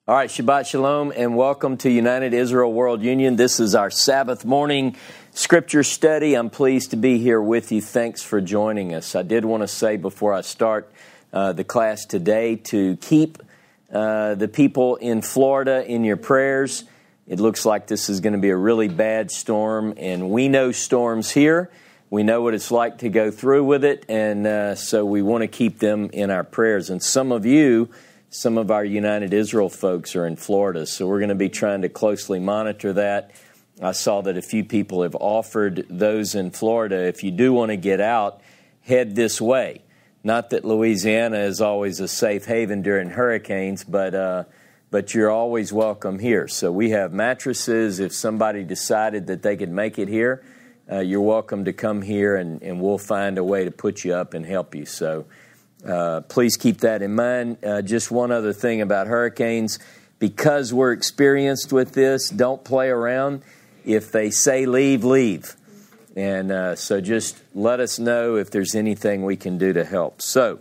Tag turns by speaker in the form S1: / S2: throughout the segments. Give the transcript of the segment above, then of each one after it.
S1: All right, Shabbat Shalom, and welcome to United Israel World Union. This is our Sabbath morning scripture study. I'm pleased to be here with you. Thanks for joining us. I did want to say before I start the class today to keep the people in Florida in your prayers. It looks like this is going to be a really bad storm, and we know storms here. We know what it's like to go through with it, and so we want to keep them in our prayers. And some of our United Israel folks are in Florida, so we're going to be trying to closely monitor that. I saw that a few people have offered those in Florida, if you do want to get out, head this way. Not that Louisiana is always a safe haven during hurricanes, but you're always welcome here. So we have mattresses. If somebody decided that they could make it here, you're welcome to come here, and we'll find a way to put you up and help you. So please keep that in mind. Just one other thing about hurricanes. Because we're experienced with this, don't play around. If they say leave, leave. And so just let us know if there's anything we can do to help. So,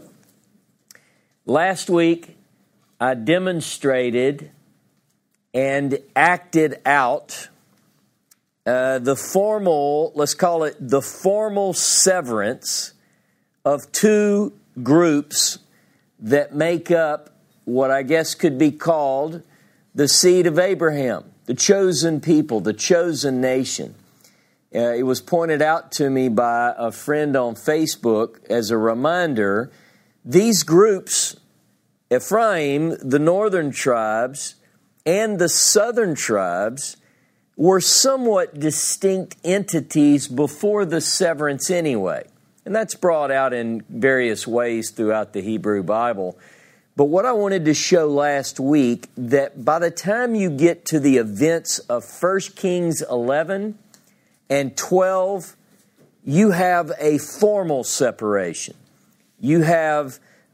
S1: last week I demonstrated and acted out the formal, let's call it the formal severance of two groups that make up what I guess could be called the seed of Abraham, the chosen people, the chosen nation. It was pointed out to me by a friend on Facebook as a reminder, these groups, Ephraim, the northern tribes, and the southern tribes, were somewhat distinct entities before the severance anyway. And that's brought out in various ways throughout the Hebrew Bible. But what I wanted to show last week, that by the time you get to the events of 1 Kings 11 and 12, you have a formal separation. You have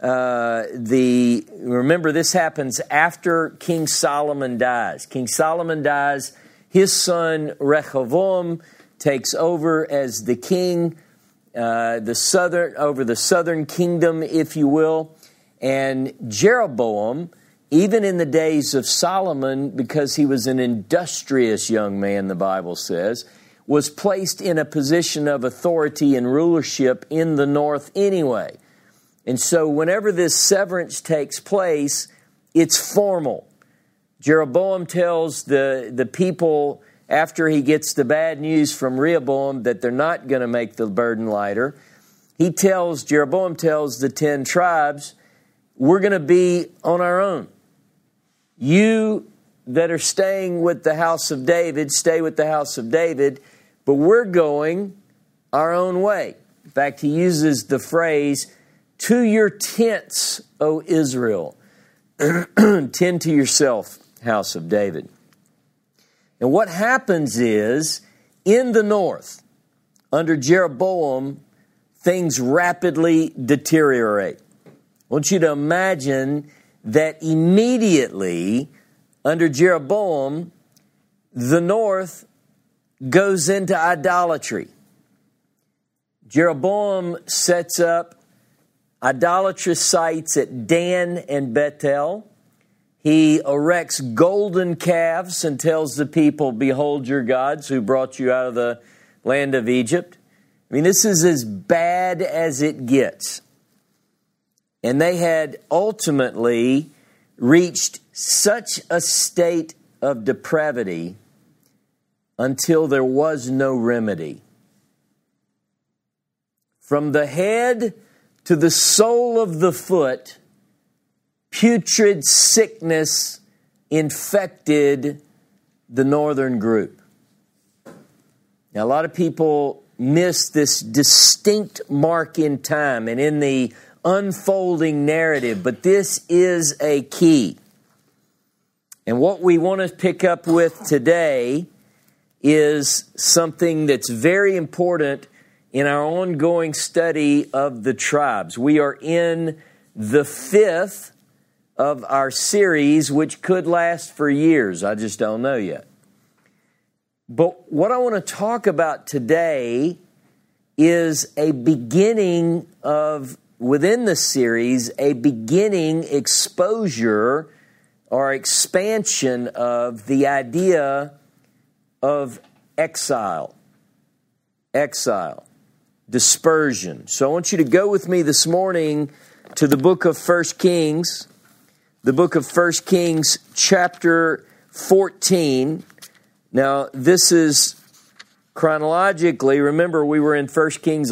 S1: remember this happens after King Solomon dies. King Solomon dies, his son Rehoboam takes over as the king, over the southern kingdom, if you will. And Jeroboam, even in the days of Solomon, because he was an industrious young man, the Bible says, was placed in a position of authority and rulership in the north anyway. And so whenever this severance takes place, it's formal. Jeroboam tells the people, after he gets the bad news from Rehoboam that they're not going to make the burden lighter, Jeroboam tells the 10 tribes, we're going to be on our own. You that are staying with the house of David, stay with the house of David, but we're going our own way. In fact, he uses the phrase, to your tents, O Israel. Tend to yourself, house of David. And what happens is, in the north, under Jeroboam, things rapidly deteriorate. I want you to imagine that immediately, under Jeroboam, the north goes into idolatry. Jeroboam sets up idolatrous sites at Dan and Bethel. He erects golden calves and tells the people, behold your gods who brought you out of the land of Egypt. I mean, this is as bad as it gets. And they had ultimately reached such a state of depravity until there was no remedy. From the head to the sole of the foot, putrid sickness infected the northern group. Now, a lot of people miss this distinct mark in time and in the unfolding narrative, but this is a key. And what we want to pick up with today is something that's very important in our ongoing study of the tribes. We are in the 5th of our series, which could last for years. I just don't know yet. But what I want to talk about today is a beginning of, within the series, a beginning exposure or expansion of the idea of exile, dispersion. So I want you to go with me this morning to the book of 1 Kings, chapter 14. Now, this is chronologically, remember we were in 1 Kings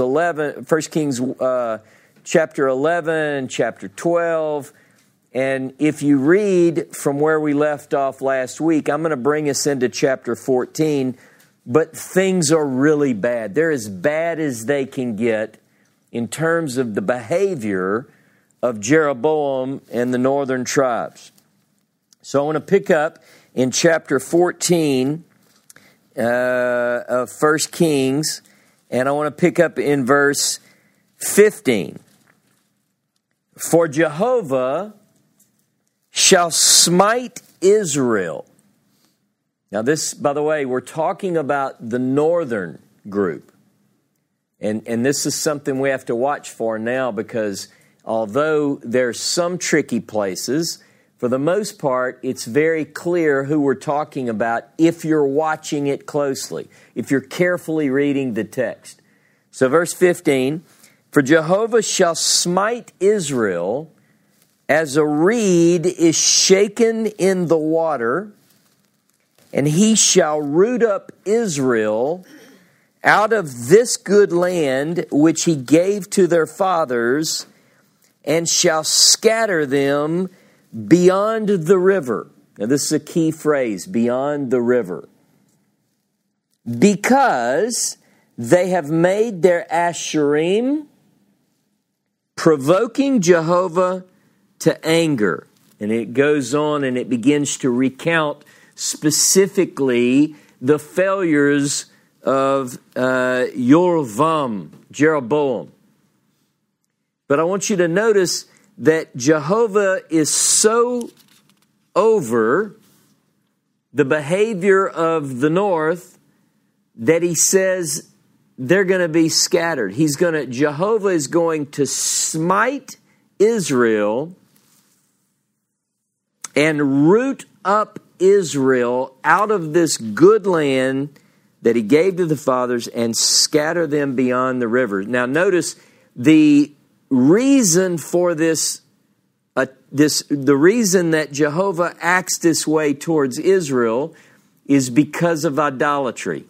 S1: chapter 11, chapter 12, and if you read from where we left off last week, I'm going to bring us into chapter 14, but things are really bad. They're as bad as they can get in terms of the behavior of Jeroboam and the northern tribes. So I want to pick up in chapter 14 of 1 Kings, and I want to pick up in verse 15. For Jehovah shall smite Israel. Now this, by the way, we're talking about the northern group. And this is something we have to watch for now, because although there's some tricky places, for the most part, it's very clear who we're talking about if you're watching it closely, if you're carefully reading the text. So verse 15, for Jehovah shall smite Israel as a reed is shaken in the water, and he shall root up Israel out of this good land which he gave to their fathers, and shall scatter them beyond the river. Now this is a key phrase, beyond the river. Because they have made their Asherim, provoking Jehovah to anger. And it goes on and it begins to recount specifically the failures of Jeroboam. But I want you to notice that Jehovah is so over the behavior of the north that he says they're going to be scattered. Jehovah is going to smite Israel and root up Israel out of this good land that he gave to the fathers and scatter them beyond the river. Now notice the reason for this, the reason that Jehovah acts this way towards Israel is because of idolatry.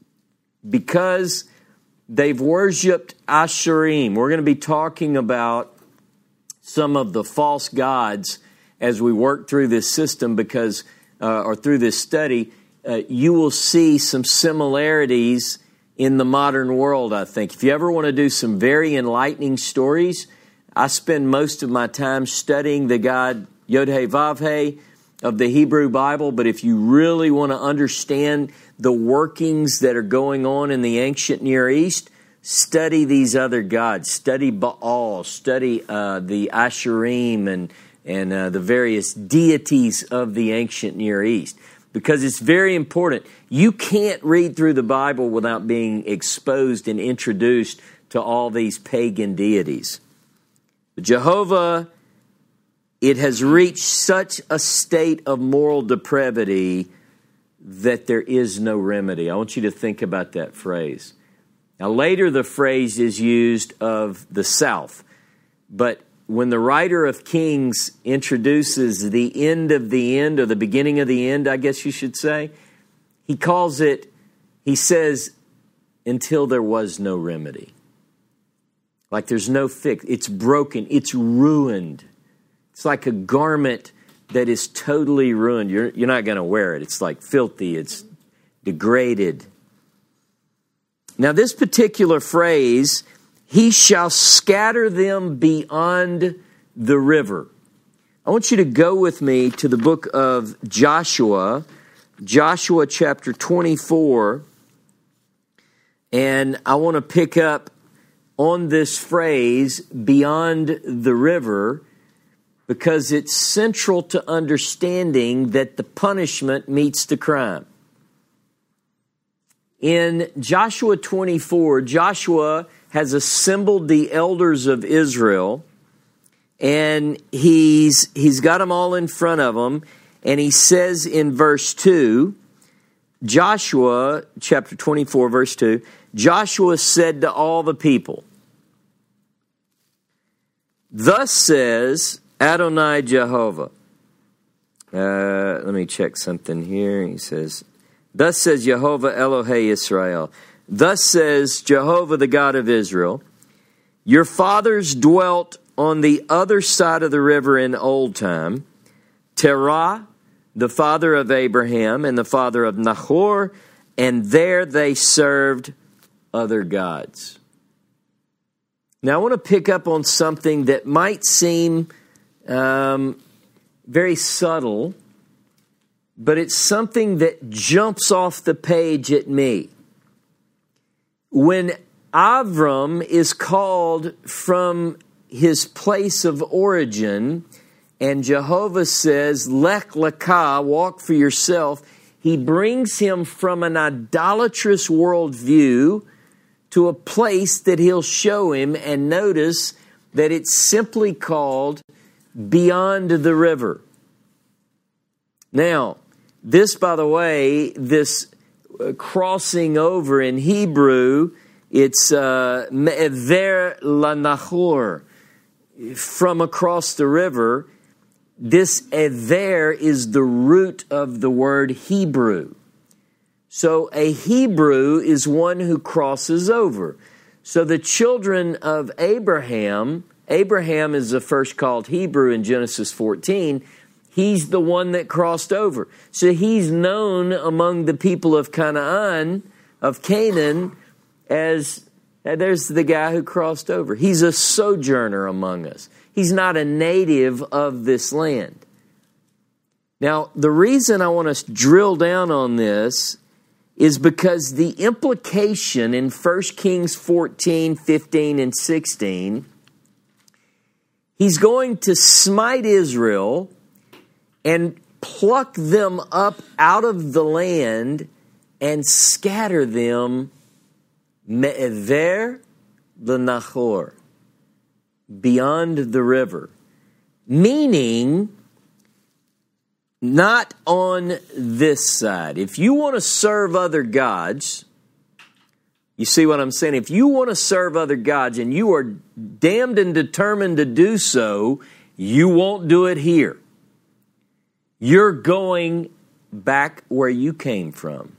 S1: Because they've worshipped Asherim. We're going to be talking about some of the false gods as we work through this system, because or through this study, you will see some similarities in the modern world, I think. If you ever want to do some very enlightening stories, I spend most of my time studying the God Yod-Heh-Vav-Heh of the Hebrew Bible, but if you really want to understand the workings that are going on in the ancient Near East, study these other gods. Study Baal, study the Asherim and the various deities of the ancient Near East. Because it's very important. You can't read through the Bible without being exposed and introduced to all these pagan deities. But Jehovah, it has reached such a state of moral depravity that there is no remedy. I want you to think about that phrase. Now later the phrase is used of the south, but when the writer of Kings introduces the end of the end, or the beginning of the end, I guess you should say, he says, until there was no remedy. Like there's no fix. It's broken. It's ruined. It's like a garment that is totally ruined. You're not going to wear it. It's like filthy. It's degraded. Now this particular phrase, he shall scatter them beyond the river. I want you to go with me to the book of Joshua chapter 24, and I want to pick up on this phrase, beyond the river, because it's central to understanding that the punishment meets the crime. In Joshua 24, Joshua has assembled the elders of Israel, and he's got them all in front of him, and he says in verse 2, Joshua, chapter 24, verse 2, Joshua said to all the people, "Thus says Adonai Jehovah." Let me check something here. He says, "Thus says Jehovah Elohei Israel. Thus says Jehovah, the God of Israel, your fathers dwelt on the other side of the river in old time. Terah, the father of Abraham and the father of Nahor, and there they served other gods." Now I want to pick up on something that might seem very subtle, but it's something that jumps off the page at me. When Avram is called from his place of origin, and Jehovah says, "Lech lekah, walk for yourself," he brings him from an idolatrous worldview to a place that he'll show him, and notice that it's simply called beyond the river. Now, this, by the way, this crossing over in Hebrew, it's me'ever lanachor, from across the river. This ever is the root of the word Hebrew. So a Hebrew is one who crosses over. So the children of Abraham is the first called Hebrew in Genesis 14. He's the one that crossed over. So he's known among the people of Canaan, as there's the guy who crossed over. He's a sojourner among us. He's not a native of this land. Now, the reason I want to drill down on this is because the implication in 1 Kings 14, 15, and 16, he's going to smite Israel and pluck them up out of the land and scatter them me'ever l'nachor, beyond the river. Meaning, not on this side. If you want to serve other gods, you see what I'm saying? If you want to serve other gods and you are damned and determined to do so, you won't do it here. You're going back where you came from.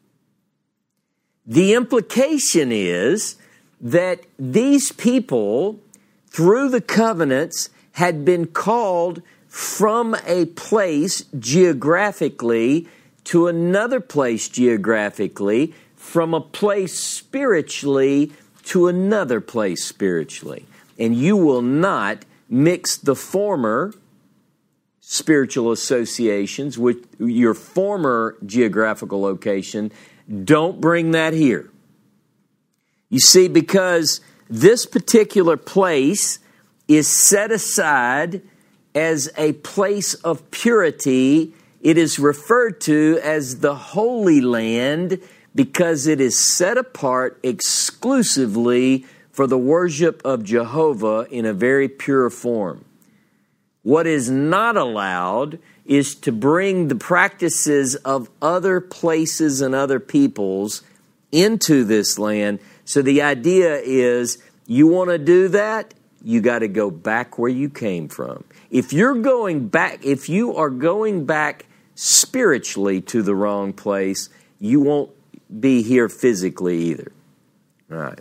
S1: The implication is that these people, through the covenants, had been called from a place geographically to another place geographically, from a place spiritually to another place spiritually. And you will not mix the former spiritual associations with your former geographical location. Don't bring that here. You see, because this particular place is set aside as a place of purity, it is referred to as the Holy Land because it is set apart exclusively for the worship of Jehovah in a very pure form. What is not allowed is to bring the practices of other places and other peoples into this land. So the idea is, you want to do that, you got to go back where you came from. If you are going back spiritually to the wrong place, you won't be here physically either. All right.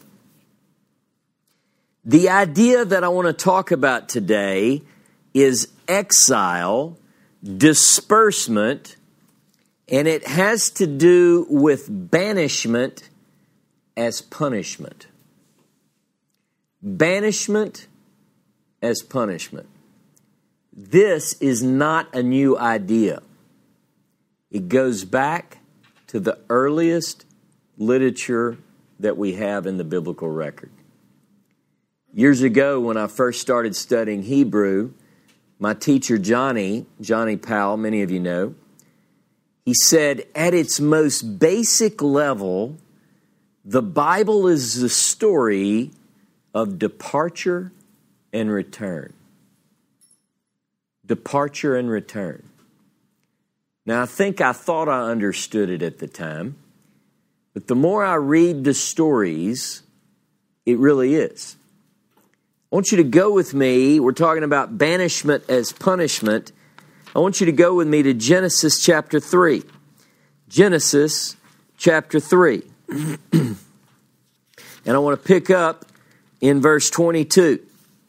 S1: The idea that I want to talk about today is exile, disbursement, and it has to do with banishment as punishment. Banishment as punishment. This is not a new idea. It goes back to the earliest literature that we have in the biblical record. Years ago, when I first started studying Hebrew, my teacher Johnny Powell, many of you know, he said, at its most basic level, the Bible is the story of departure and return. departure and return. Now, I think I thought I understood it at the time, but the more I read the stories, it really is. I want you to go with me. We're talking about banishment as punishment. I want you to go with me to Genesis chapter 3. Genesis chapter 3. And I want to pick up in verse 22.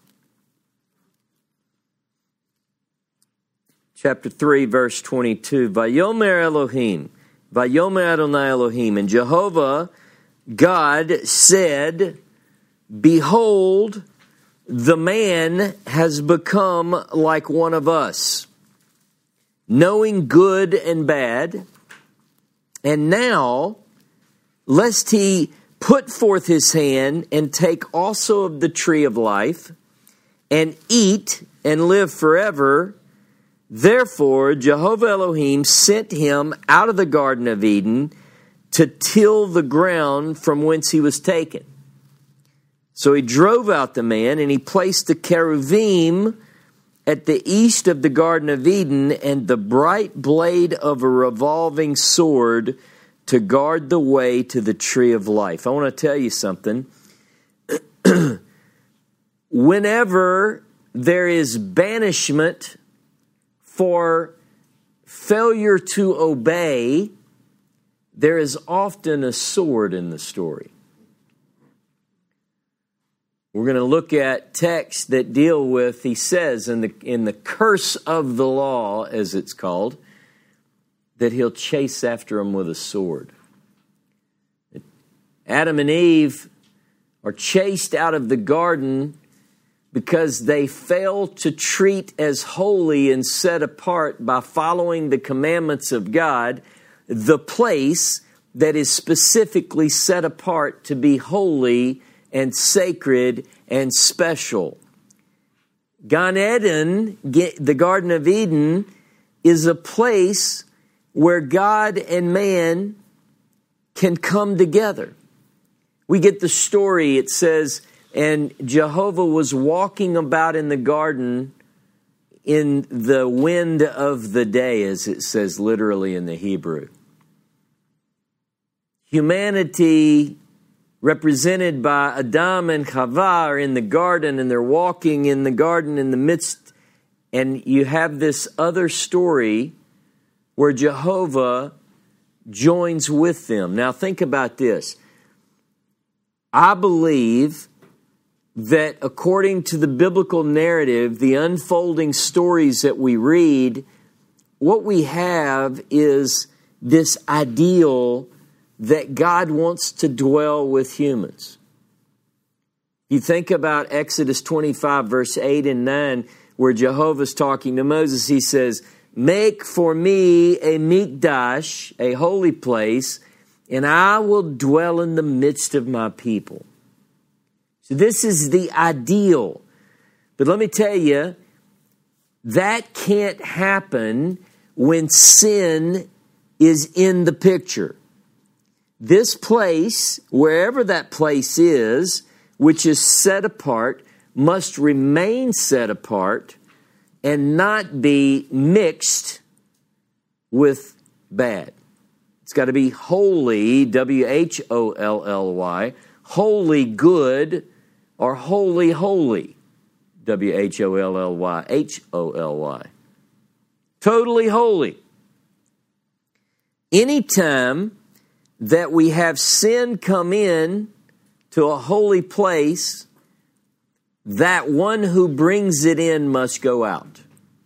S1: Chapter 3, verse 22. Vayomer Elohim, Vayomer Adonai Elohim. And Jehovah, God, said, Behold, the man has become like one of us, knowing good and bad. And now, lest he put forth his hand and take also of the tree of life, and eat and live forever. Therefore, Jehovah Elohim sent him out of the Garden of Eden to till the ground from whence he was taken. So he drove out the man, and he placed the cherubim at the east of the Garden of Eden, and the bright blade of a revolving sword to guard the way to the tree of life. I want to tell you something. Whenever there is banishment for failure to obey, there is often a sword in the story. We're going to look at texts that deal with, he says, in the curse of the law, as it's called, that he'll chase after them with a sword. Adam and Eve are chased out of the garden because they fail to treat as holy and set apart by following the commandments of God the place that is specifically set apart to be holy and sacred and special. Gan Eden, the Garden of Eden, is a place where God and man can come together. We get the story, it says, and Jehovah was walking about in the garden in the wind of the day, as it says literally in the Hebrew. Humanity, represented by Adam and Chava, are in the garden, and they're walking in the garden in the midst. And you have this other story where Jehovah joins with them. Now think about this. I believe that according to the biblical narrative, the unfolding stories that we read, what we have is this ideal that God wants to dwell with humans. You think about Exodus 25, verse 8 and 9, where Jehovah's talking to Moses. He says, make for me a mikdash, a holy place, and I will dwell in the midst of my people. So this is the ideal. But let me tell you, that can't happen when sin is in the picture. This place, wherever that place is, which is set apart, must remain set apart and not be mixed with bad. It's got to be holy, W-H-O-L-L-Y, holy good, or holy holy, W-H-O-L-L-Y, H-O-L-Y. Totally holy. Anytime that we have sin come in to a holy place, that one who brings it in must go out.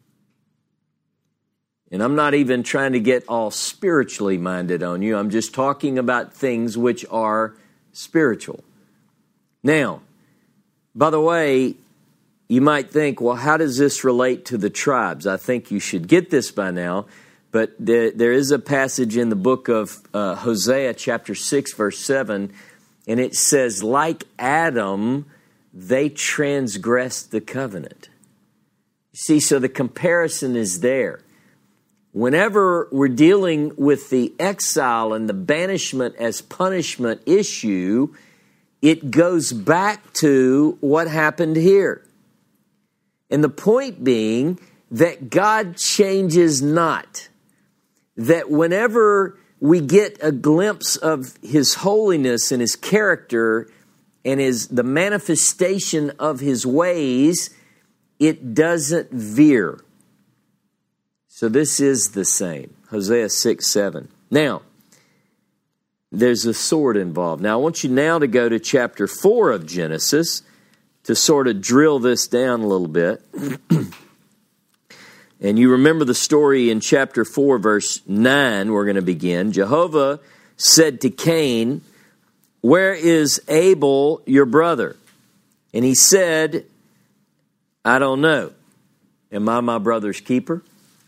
S1: And I'm not even trying to get all spiritually minded on you. I'm just talking about things which are spiritual. Now, by the way, you might think, well, how does this relate to the tribes? I think you should get this by now. But there is a passage in the book of Hosea chapter 6, verse 7, and it says, like Adam, they transgressed the covenant. You see, so the comparison is there. Whenever we're dealing with the exile and the banishment as punishment issue, it goes back to what happened here. And the point being that God changes not. That whenever we get a glimpse of His holiness and His character and the manifestation of His ways, it doesn't veer. So this is the same. Hosea 6:7. Now, there's a sword involved. Now, I want you now to go to chapter 4 of Genesis to sort of drill this down a little bit. And you remember the story in chapter 4, verse 9, we're going to begin. Jehovah said to Cain, "Where is Abel, your brother?" And he said, "I don't know. Am I my brother's keeper?"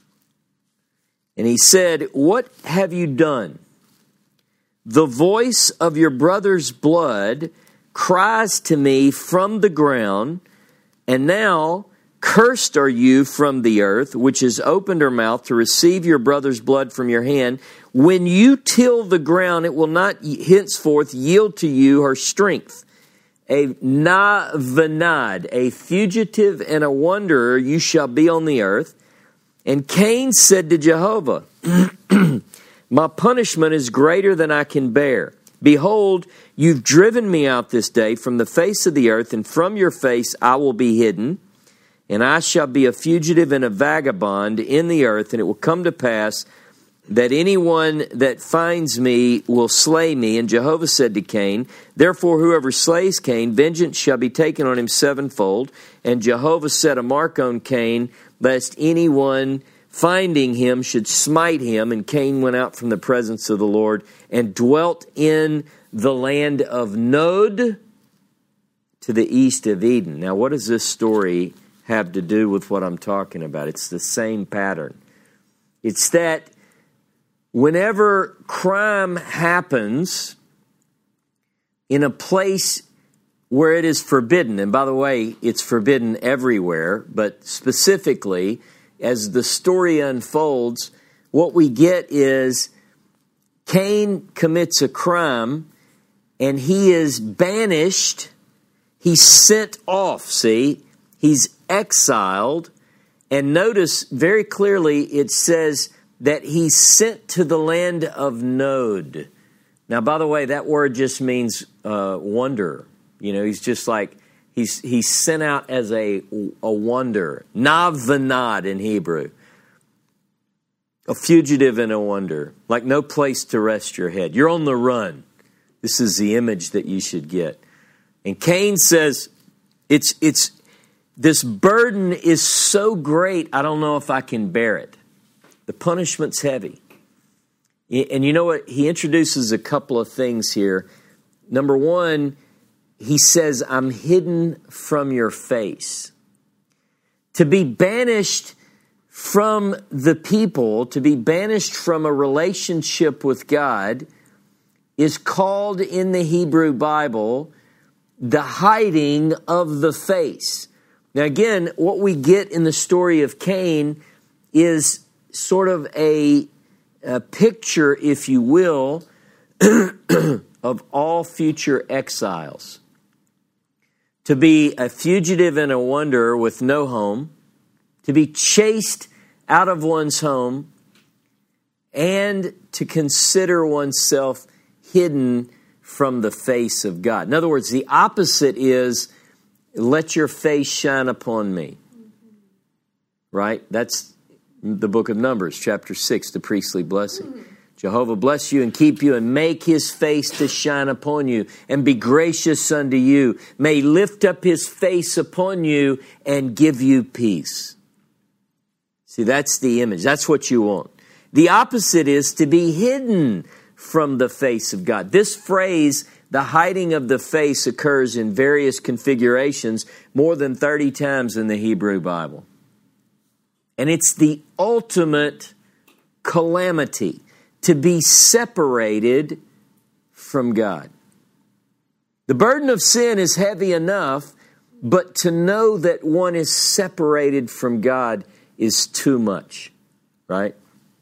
S1: And he said, "What have you done? The voice of your brother's blood cries to me from the ground, and now cursed are you from the earth, which has opened her mouth to receive your brother's blood from your hand. When you till the ground, it will not henceforth yield to you her strength. A na-vanad, a fugitive and a wanderer, you shall be on the earth." And Cain said to Jehovah, "My punishment is greater than I can bear. Behold, you've driven me out this day from the face of the earth, and from your face I will be hidden. And I shall be a fugitive and a vagabond in the earth, and it will come to pass that anyone that finds me will slay me." And Jehovah said to Cain, "Therefore whoever slays Cain, vengeance shall be taken on him sevenfold." And Jehovah set a mark on Cain, lest anyone finding him should smite him. And Cain went out from the presence of the Lord and dwelt in the land of Nod to the east of Eden. Now, what does this story have to do with what I'm talking about? It's the same pattern. It's that whenever crime happens in a place where it is forbidden, and by the way, it's forbidden everywhere, but specifically, as the story unfolds, what we get is Cain commits a crime, and he is banished. He's sent off, see? He's exiled. And notice very clearly it says that he's sent to the land of Nod. Now, by the way, that word just means wanderer. You know, he's just like, he's sent out as a wanderer. Na-vanad in Hebrew. A fugitive and a wanderer. Like no place to rest your head. You're on the run. This is the image that you should get. And Cain says, this burden is so great, I don't know if I can bear it. The punishment's heavy. And you know what? He introduces a couple of things here. Number one, he says, "I'm hidden from your face." To be banished from the people, to be banished from a relationship with God, is called in the Hebrew Bible the hiding of the face. Now again, what we get in the story of Cain is sort of a picture, if you will, of all future exiles. To be a fugitive and a wanderer with no home, to be chased out of one's home, and to consider oneself hidden from the face of God. In other words, the opposite is, "Let your face shine upon me." Right? That's the book of Numbers, chapter 6, the priestly blessing. Jehovah bless you and keep you and make his face to shine upon you and be gracious unto you. May lift up his face upon you and give you peace. See, that's the image. That's what you want. The opposite is to be hidden from the face of God. This phrase, the hiding of the face, occurs in various configurations more than 30 times in the Hebrew Bible. And it's the ultimate calamity to be separated from God. The burden of sin is heavy enough, but to know that one is separated from God is too much, right?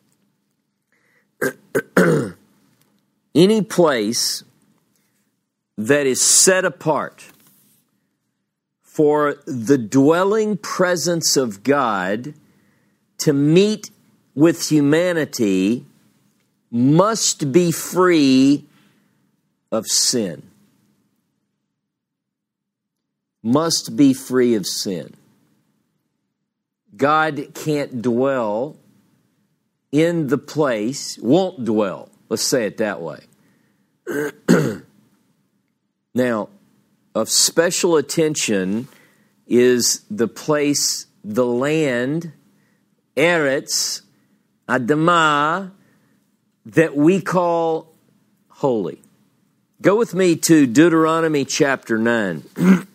S1: Any place that is set apart for the dwelling presence of God to meet with humanity must be free of sin. Must be free of sin. God can't dwell in the place, won't dwell. Let's say it that way. Now, of special attention is the place, the land, Eretz, Adamah, that we call holy. Go with me to Deuteronomy chapter 9.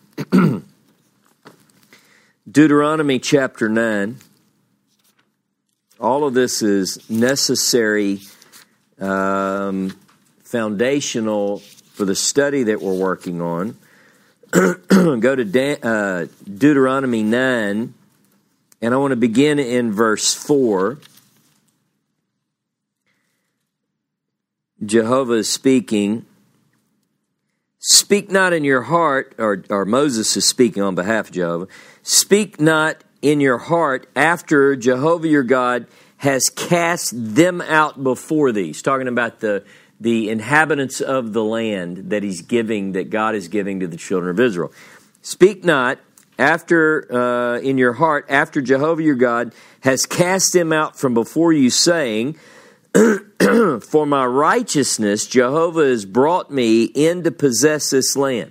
S1: Deuteronomy chapter 9. All of this is necessary, foundational for the study that we're working on. Go to Deuteronomy 9, and I want to begin in verse 4. Jehovah is speaking. Speak not in your heart, or Moses is speaking on behalf of Jehovah. Speak not in your heart after Jehovah your God has cast them out before thee. He's talking about the inhabitants of the land that he's giving, that God is giving to the children of Israel. Speak not after in your heart after Jehovah your God has cast them out from before you, saying, for my righteousness Jehovah has brought me in to possess this land.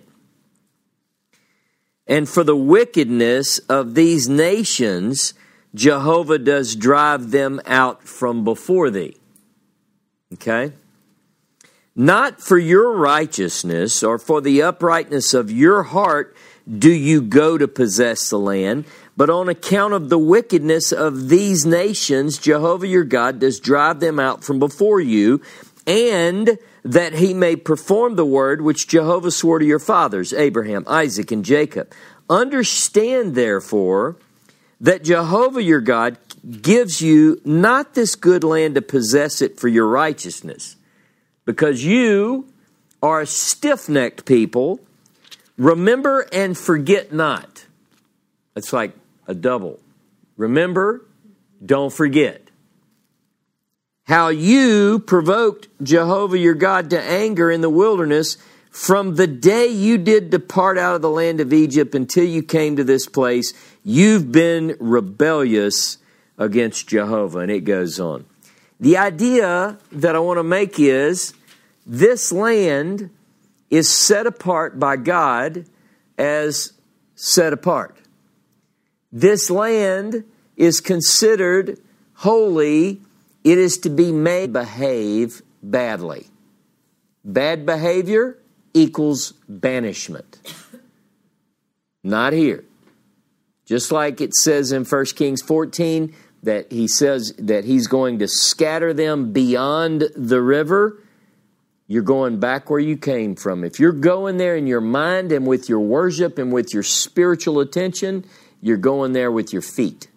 S1: And for the wickedness of these nations, Jehovah does drive them out from before thee. Okay? Not for your righteousness or for the uprightness of your heart do you go to possess the land, but on account of the wickedness of these nations, Jehovah your God does drive them out from before you, and that he may perform the word which Jehovah swore to your fathers, Abraham, Isaac, and Jacob. Understand, therefore, that Jehovah your God gives you not this good land to possess it for your righteousness, because you are a stiff-necked people. Remember and forget not. It's like a double. Remember, don't forget. How you provoked Jehovah your God to anger in the wilderness from the day you did depart out of the land of Egypt until you came to this place. You've been rebellious against Jehovah. And it goes on. The idea that I want to make is this land is set apart by God as set apart. This land is considered holy. It is to be made behave badly. Bad behavior equals banishment. Not here. Just like it says in 1 Kings 14 that he says that he's going to scatter them beyond the river. You're going back where you came from. If you're going there in your mind and with your worship and with your spiritual attention, you're going there with your feet.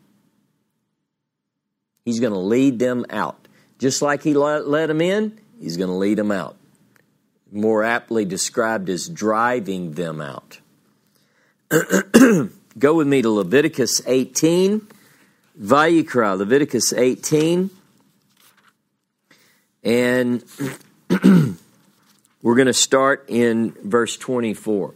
S1: He's going to lead them out. Just like he led them in, he's going to lead them out. More aptly described as driving them out. Go with me to Leviticus 18. Vayikra, Leviticus 18. And we're going to start in verse 24.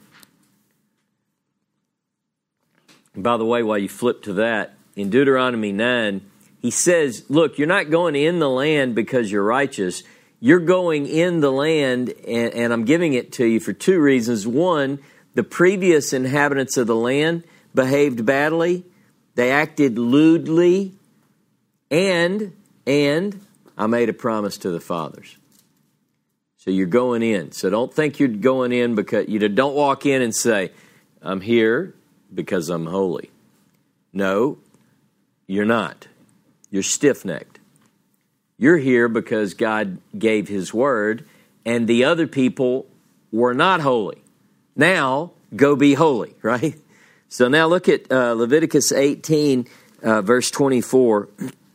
S1: And by the way, while you flip to that, in Deuteronomy 9, he says, look, you're not going in the land because you're righteous. You're going in the land, and I'm giving it to you for two reasons. One, the previous inhabitants of the land behaved badly. They acted lewdly. And I made a promise to the fathers. So you're going in. So don't think you're going in because you don't walk in and say, I'm here because I'm holy. No, you're not. You're stiff-necked. You're here because God gave His word, and the other people were not holy. Now, go be holy, right? So now look at Leviticus 18, verse 24.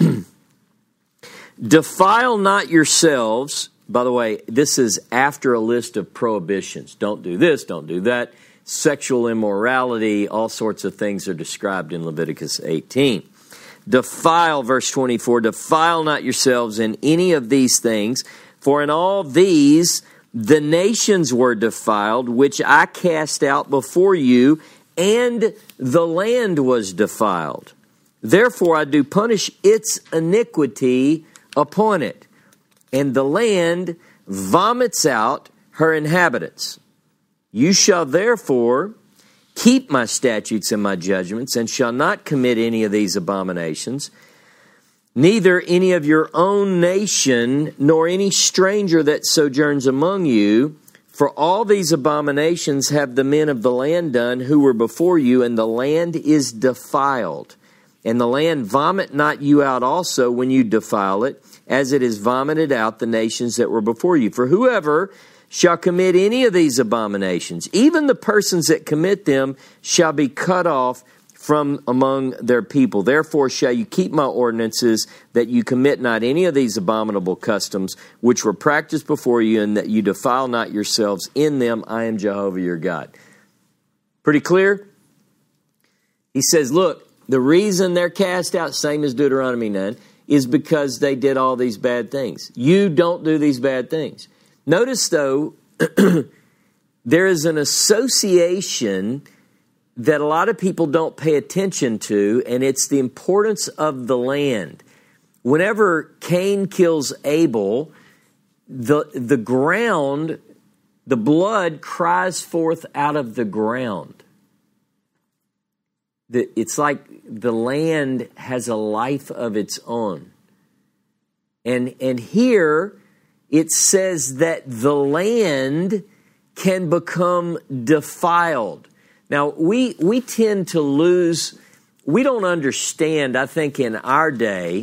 S1: Defile not yourselves. By the way, this is after a list of prohibitions. Don't do this, don't do that. Sexual immorality, all sorts of things are described in Leviticus 18. defile, verse 24, defile not yourselves in any of these things, for in all these the nations were defiled, which I cast out before you, and the land was defiled. Therefore I do punish its iniquity upon it, and the land vomits out her inhabitants. You shall therefore keep my statutes and my judgments, and shall not commit any of these abominations, neither any of your own nation, nor any stranger that sojourns among you. For all these abominations have the men of the land done who were before you, and the land is defiled. And the land vomit not you out also when you defile it, as it is vomited out the nations that were before you. For whoever shall commit any of these abominations, even the persons that commit them, shall be cut off from among their people. Therefore shall you keep my ordinances, that you commit not any of these abominable customs, which were practiced before you, and that you defile not yourselves in them. I am Jehovah your God. Pretty clear? He says, look, the reason they're cast out, same as Deuteronomy 9, is because they did all these bad things. You don't do these bad things. Notice, though, there is an association that a lot of people don't pay attention to, and it's the importance of the land. Whenever Cain kills Abel, the ground, the blood cries forth out of the ground. It's like the land has a life of its own. And here it says that the land can become defiled. Now, we tend to lose, we don't understand, I think in our day,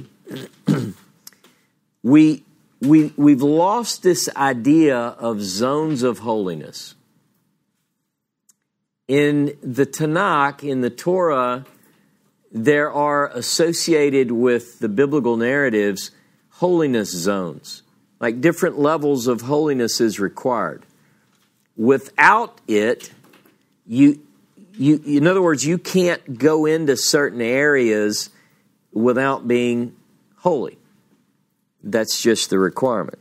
S1: we've lost this idea of zones of holiness. In the Tanakh, in the Torah, there are associated with the biblical narratives holiness zones. Like different levels of holiness is required. Without it, in other words, you can't go into certain areas without being holy. That's just the requirement.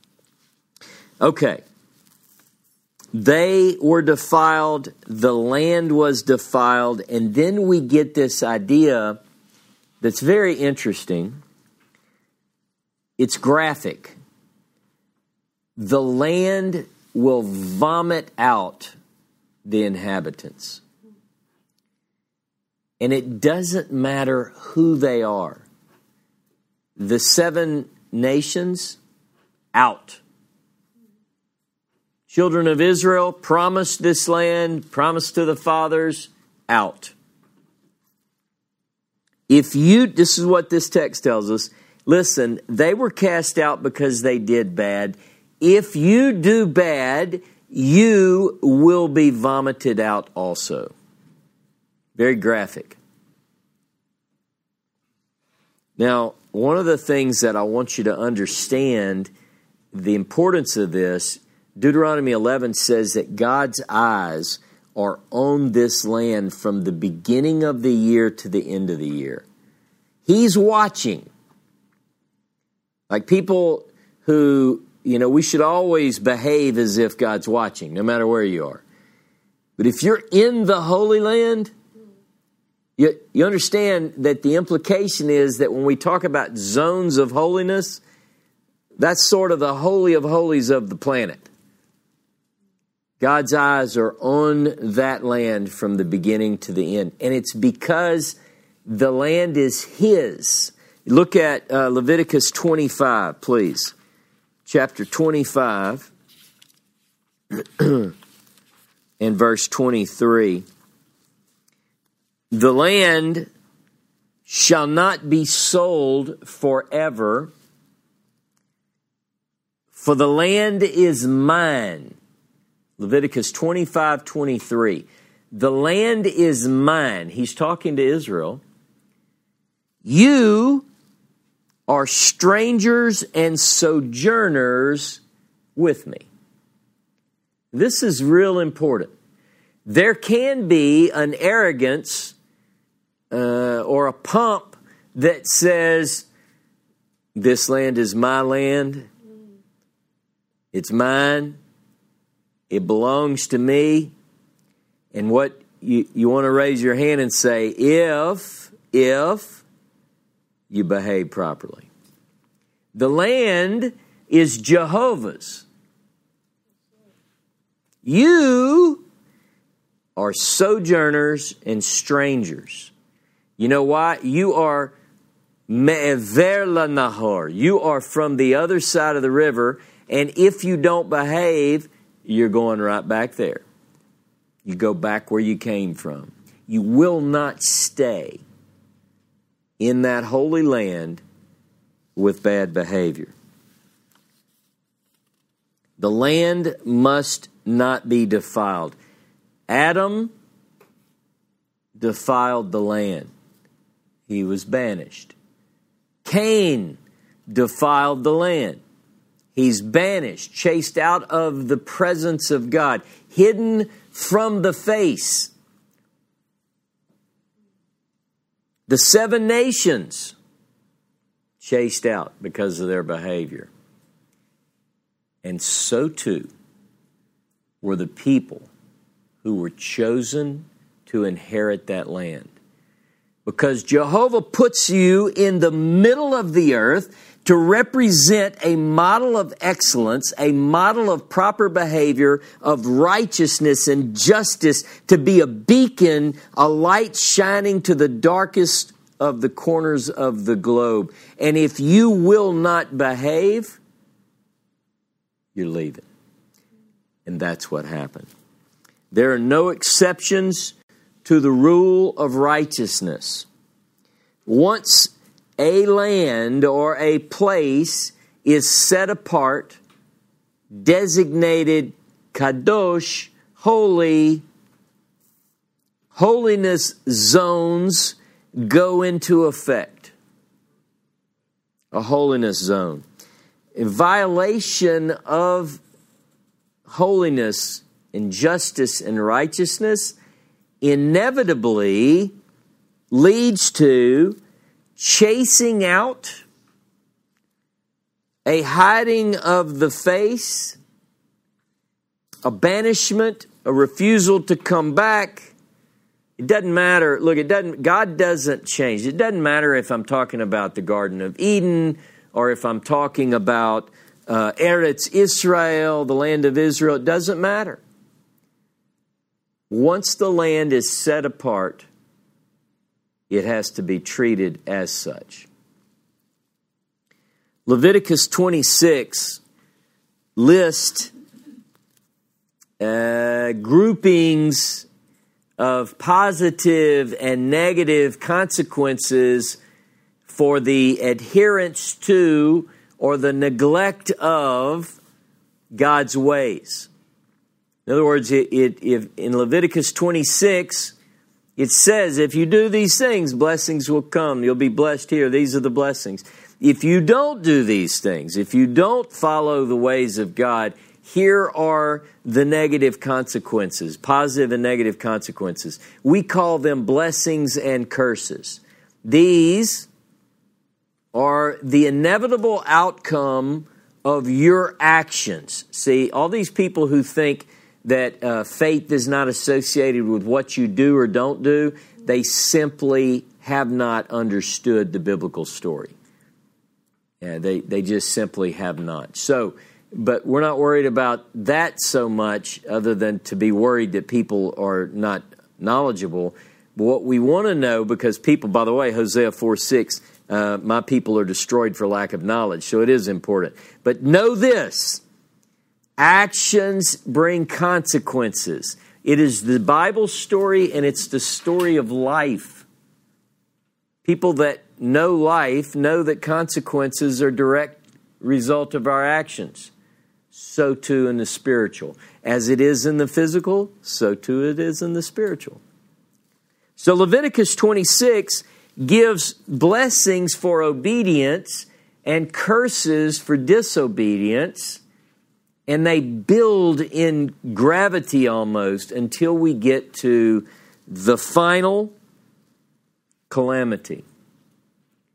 S1: Okay. They were defiled, the land was defiled, and then we get this idea that's very interesting. It's graphic. The land will vomit out the inhabitants. And it doesn't matter who they are. The 7 nations, out. Children of Israel, promised this land, promised to the fathers, out. This is what this text tells us. Listen, they were cast out because they did bad. If you do bad, you will be vomited out also. Very graphic. Now, one of the things that I want you to understand, the importance of this, Deuteronomy 11 says that God's eyes are on this land from the beginning of the year to the end of the year. He's watching. Like people who, we should always behave as if God's watching, no matter where you are. But if you're in the Holy Land, you understand that the implication is that when we talk about zones of holiness, that's sort of the holy of holies of the planet. God's eyes are on that land from the beginning to the end. And it's because the land is His. Look at Leviticus 25, please. Chapter 25 and verse 23. The land shall not be sold forever, for the land is mine. Leviticus 25:23. The land is mine. He's talking to Israel. You are strangers and sojourners with me. This is real important. There can be an arrogance or a pomp that says, this land is my land, it's mine, it belongs to me. And what you want to raise your hand and say, if you behave properly. The land is Jehovah's. You are sojourners and strangers. You know why? You are me'ever lanahor. You are from the other side of the river, and if you don't behave, you're going right back there. You go back where you came from. You will not stay in that holy land with bad behavior. The land must not be defiled. Adam defiled the land. He was banished. Cain defiled the land. He's banished, chased out of the presence of God, hidden from the face. The 7 nations chased out because of their behavior. And so too were the people who were chosen to inherit that land. Because Jehovah puts you in the middle of the earth to represent a model of excellence, a model of proper behavior, of righteousness and justice, to be a beacon, a light shining to the darkest of the corners of the globe. And if you will not behave, you're leaving. And that's what happened. There are no exceptions to the rule of righteousness. Once a land or a place is set apart, designated kadosh, holy, holiness zones go into effect. A holiness zone. In violation of holiness and justice and righteousness inevitably leads to chasing out, a hiding of the face, a banishment, a refusal to come back. It doesn't matter. Look, God doesn't change. It doesn't matter if I'm talking about the Garden of Eden or if I'm talking about Eretz Israel, the land of Israel. It doesn't matter. Once the land is set apart, it has to be treated as such. Leviticus 26 lists groupings of positive and negative consequences for the adherence to or the neglect of God's ways. In other words, if in Leviticus 26, it says, if you do these things, blessings will come. You'll be blessed here. These are the blessings. If you don't do these things, if you don't follow the ways of God, here are the negative consequences, positive and negative consequences. We call them blessings and curses. These are the inevitable outcome of your actions. See, all these people who think that faith is not associated with what you do or don't do, they simply have not understood the biblical story. Yeah, they just simply have not. So, but we're not worried about that so much, other than to be worried that people are not knowledgeable. But what we want to know, because people, by the way, Hosea 4:6, my people are destroyed for lack of knowledge. So it is important. But know this. Actions bring consequences. It is the Bible story, and it's the story of life. People that know life know that consequences are a direct result of our actions. So too in the spiritual. As it is in the physical, so too it is in the spiritual. So Leviticus 26 gives blessings for obedience and curses for disobedience. And they build in gravity almost until we get to the final calamity.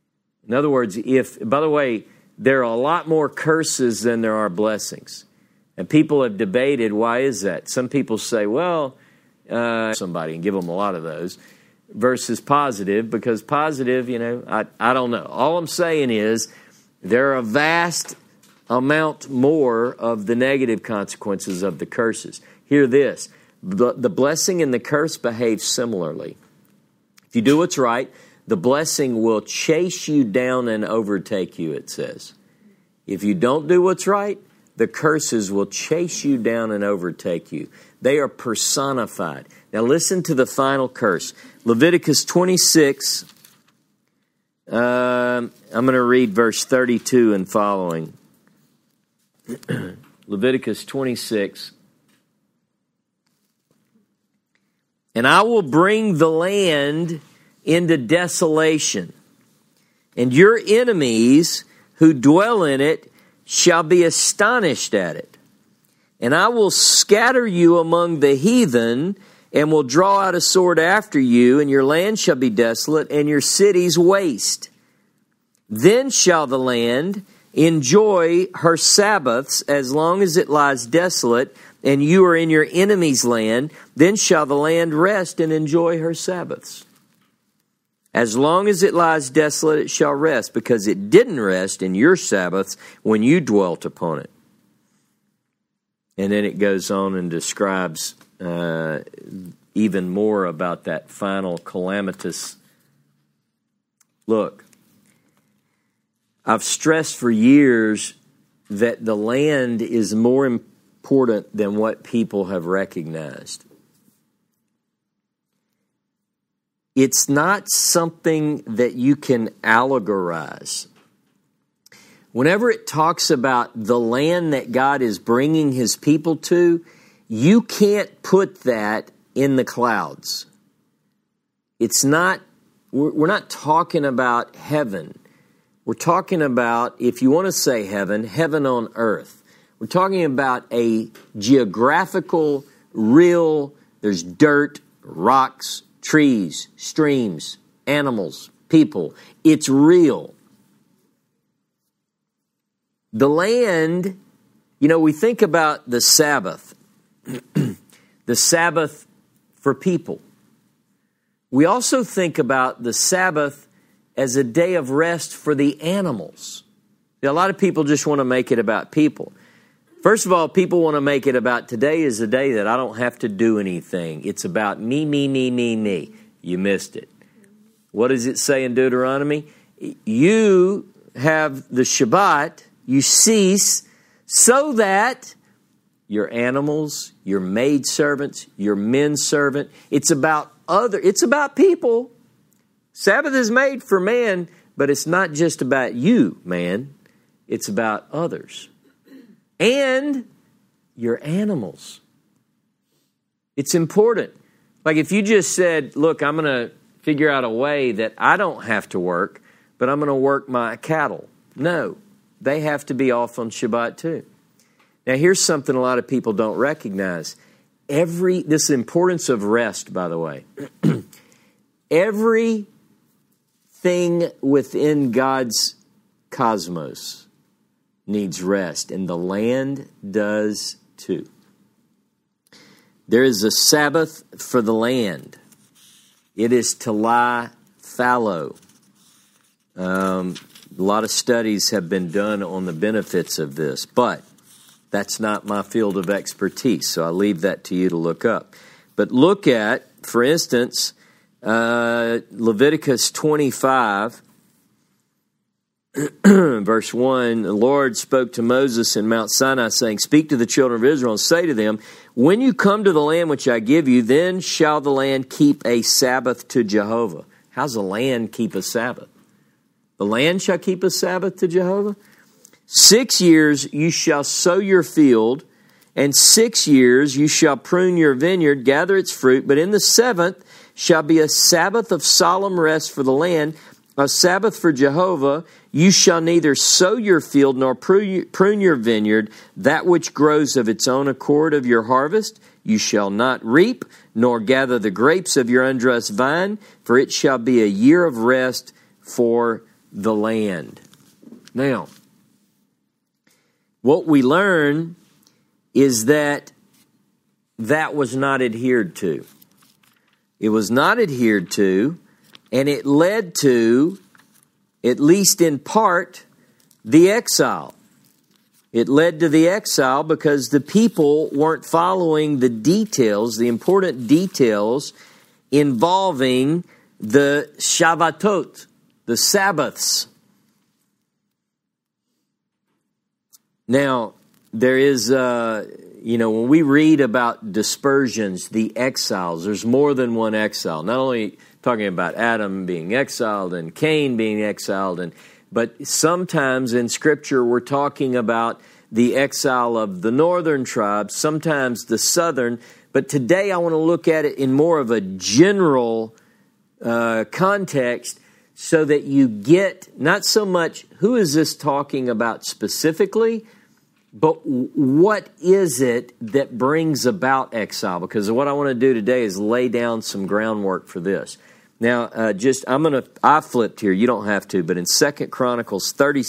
S1: In other words, by the way, there are a lot more curses than there are blessings. And people have debated, why is that? Some people say, well, somebody, and give them a lot of those, versus positive, because positive, I don't know. All I'm saying is there are a vast amount more of the negative consequences of the curses. Hear this. The blessing and the curse behave similarly. If you do what's right, the blessing will chase you down and overtake you, it says. If you don't do what's right, the curses will chase you down and overtake you. They are personified. Now listen to the final curse. Leviticus 26, I'm going to read verse 32 and following. Leviticus 26. And I will bring the land into desolation, and your enemies who dwell in it shall be astonished at it. And I will scatter you among the heathen, and will draw out a sword after you, and your land shall be desolate, and your cities waste. Then shall the land enjoy her Sabbaths as long as it lies desolate, and you are in your enemy's land. Then shall the land rest and enjoy her Sabbaths. As long as it lies desolate, it shall rest, because it didn't rest in your Sabbaths when you dwelt upon it. And then it goes on and describes even more about that final calamitous. Look, I've stressed for years that the land is more important than what people have recognized. It's not something that you can allegorize. Whenever it talks about the land that God is bringing His people to, you can't put that in the clouds. It's not, we're not talking about heaven. We're talking about, if you want to say heaven, heaven on earth. We're talking about a geographical, real, there's dirt, rocks, trees, streams, animals, people. It's real. The land, we think about the Sabbath. The Sabbath for people. We also think about the Sabbath as a day of rest for the animals. A lot of people just want to make it about people. First of all, people want to make it about today is a day that I don't have to do anything. It's about me, me, me, me, me. You missed it. What does it say in Deuteronomy? You have the Shabbat, you cease, so that your animals, your maidservants, your menservant, it's about people. Sabbath is made for man, but it's not just about you, man. It's about others. And your animals. It's important. Like if you just said, look, I'm going to figure out a way that I don't have to work, but I'm going to work my cattle. No, they have to be off on Shabbat too. Now here's something a lot of people don't recognize. This importance of rest, by the way. Everything within God's cosmos needs rest, and the land does too. There is a Sabbath for the land. It is to lie fallow. A lot of studies have been done on the benefits of this, but that's not my field of expertise, so I leave that to you to look up. But look at, for instance, Leviticus 25, verse 1, the Lord spoke to Moses in Mount Sinai, saying, speak to the children of Israel and say to them, when you come to the land which I give you, then shall the land keep a Sabbath to Jehovah. How's the land keep a Sabbath? The land shall keep a Sabbath to Jehovah. 6 years you shall sow your field, and 6 years you shall prune your vineyard, gather its fruit, but in the 7th shall be a Sabbath of solemn rest for the land, a Sabbath for Jehovah. You shall neither sow your field nor prune your vineyard, that which grows of its own accord of your harvest. You shall not reap, nor gather the grapes of your undressed vine, for it shall be a year of rest for the land. Now, what we learn is that was not adhered to. It was not adhered to, and it led to, at least in part, the exile. It led to the exile because the people weren't following the details, the important details involving the Shabbatot, the Sabbaths. Now, there is, when we read about dispersions, the exiles, there's more than one exile. Not only talking about Adam being exiled and Cain being exiled, but sometimes in Scripture we're talking about the exile of the northern tribes, sometimes the southern. But today I want to look at it in more of a general context so that you get not so much who is this talking about specifically, but what is it that brings about exile? Because what I want to do today is lay down some groundwork for this. Now, I flipped here. You don't have to, but in 2 Chronicles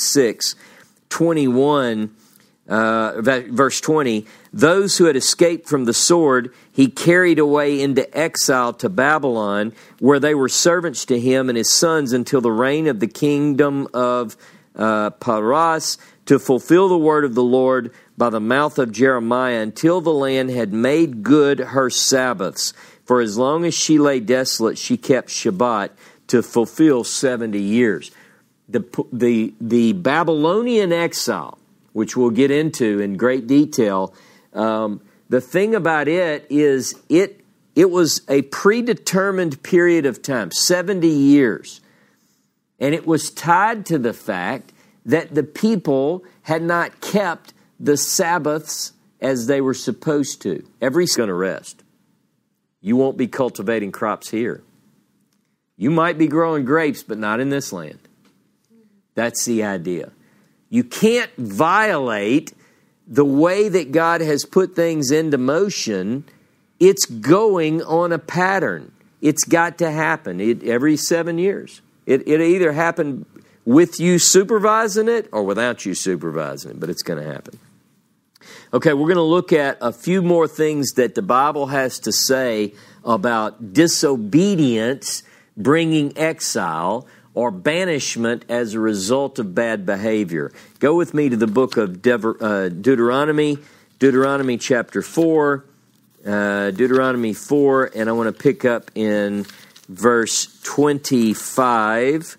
S1: 36:21, verse 20, those who had escaped from the sword, he carried away into exile to Babylon, where they were servants to him and his sons until the reign of the kingdom of Paras, to fulfill the word of the Lord by the mouth of Jeremiah, until the land had made good her Sabbaths. For as long as she lay desolate, she kept Shabbat to fulfill 70 years. The Babylonian exile, which we'll get into in great detail, the thing about it is it was a predetermined period of time, 70 years. And it was tied to the fact that the people had not kept the Sabbaths as they were supposed to. Everybody's going to rest. You won't be cultivating crops here. You might be growing grapes, but not in this land. That's the idea. You can't violate the way that God has put things into motion. It's going on a pattern. It's got to happen every 7 years. It either happened with you supervising it or without you supervising it, but it's going to happen. Okay, we're going to look at a few more things that the Bible has to say about disobedience bringing exile or banishment as a result of bad behavior. Go with me to the book of Deuteronomy, Deuteronomy chapter 4, Deuteronomy 4, and I want to pick up in verse 25.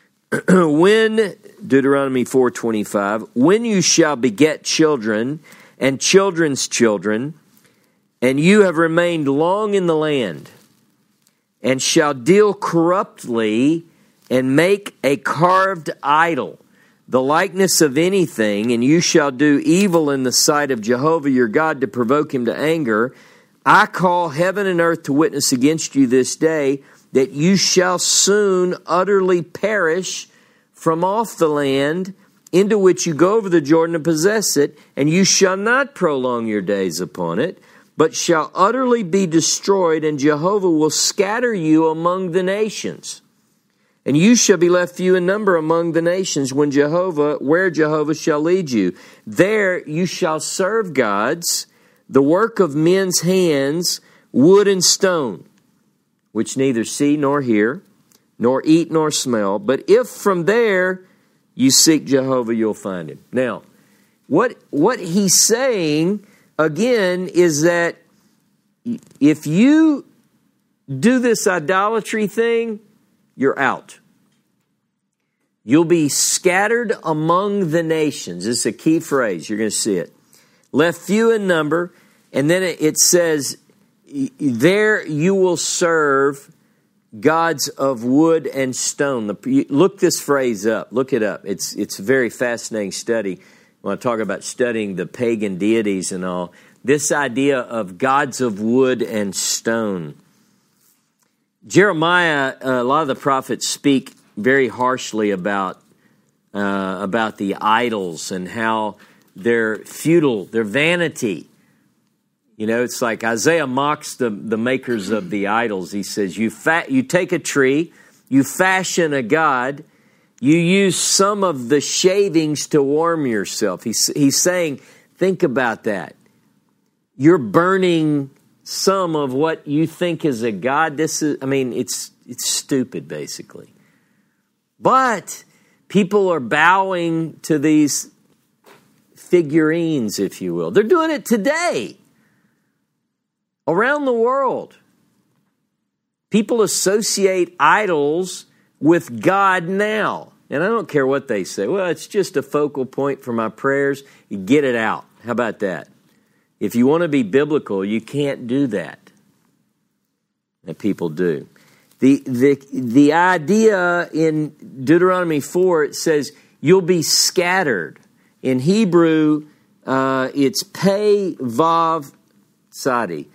S1: Deuteronomy 4:25, when you shall beget children and children's children, and you have remained long in the land, and shall deal corruptly and make a carved idol, the likeness of anything, and you shall do evil in the sight of Jehovah your God to provoke him to anger, I call heaven and earth to witness against you this day, that you shall soon utterly perish from off the land into which you go over the Jordan to possess it, and you shall not prolong your days upon it, but shall utterly be destroyed, and Jehovah will scatter you among the nations. And you shall be left few in number among the nations where Jehovah shall lead you. There you shall serve gods, the work of men's hands, wood and stone, which neither see nor hear, nor eat nor smell. But if from there you seek Jehovah, you'll find him. Now, what he's saying, again, is that if you do this idolatry thing, you're out. You'll be scattered among the nations. This is a key phrase. You're going to see it. Left few in number, and then it says, there you will serve gods of wood and stone. Look this phrase up. Look it up. It's a very fascinating study. When I talk about studying the pagan deities and all, this idea of gods of wood and stone. Jeremiah, a lot of the prophets speak very harshly about the idols and how they're futile, they're vanity. You know, it's like Isaiah mocks the makers of the idols. He says, you take a tree, you fashion a god, You use some of the shavings to warm yourself. He's saying, think about that. You're burning some of what you think is a god. It's stupid, basically. But people are bowing to these figurines, if you will. They're doing it today. Around the world. People associate idols with God now. And I don't care what they say. Well, it's just a focal point for my prayers. You get it out. How about that? If you want to be biblical, you can't do that. And people do. The idea in Deuteronomy 4, it says, you'll be scattered. In Hebrew, it's pei vav sadi.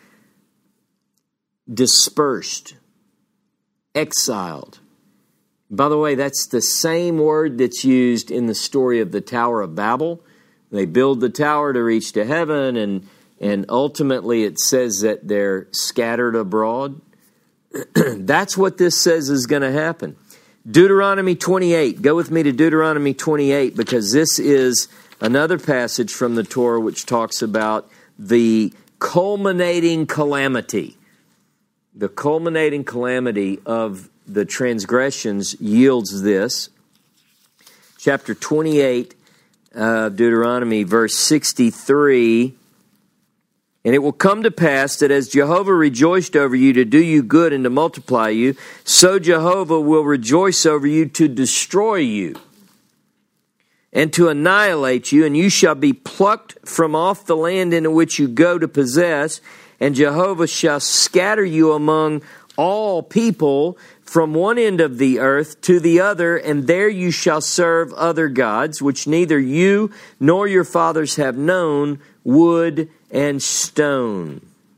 S1: Dispersed. Exiled. By the way, that's the same word that's used in the story of the Tower of Babel. They build the tower to reach to heaven, and ultimately it says that they're scattered abroad. That's what this says is going to happen. Deuteronomy 28. Go with me to Deuteronomy 28, because this is another passage from the Torah which talks about the culminating calamity. The culminating calamity of the transgressions yields this. Chapter 28 of Deuteronomy, verse 63. And it will come to pass that as Jehovah rejoiced over you to do you good and to multiply you, so Jehovah will rejoice over you to destroy you and to annihilate you, and you shall be plucked from off the land into which you go to possess, and Jehovah shall scatter you among all people from one end of the earth to the other, and there you shall serve other gods, which neither you nor your fathers have known, wood and stone.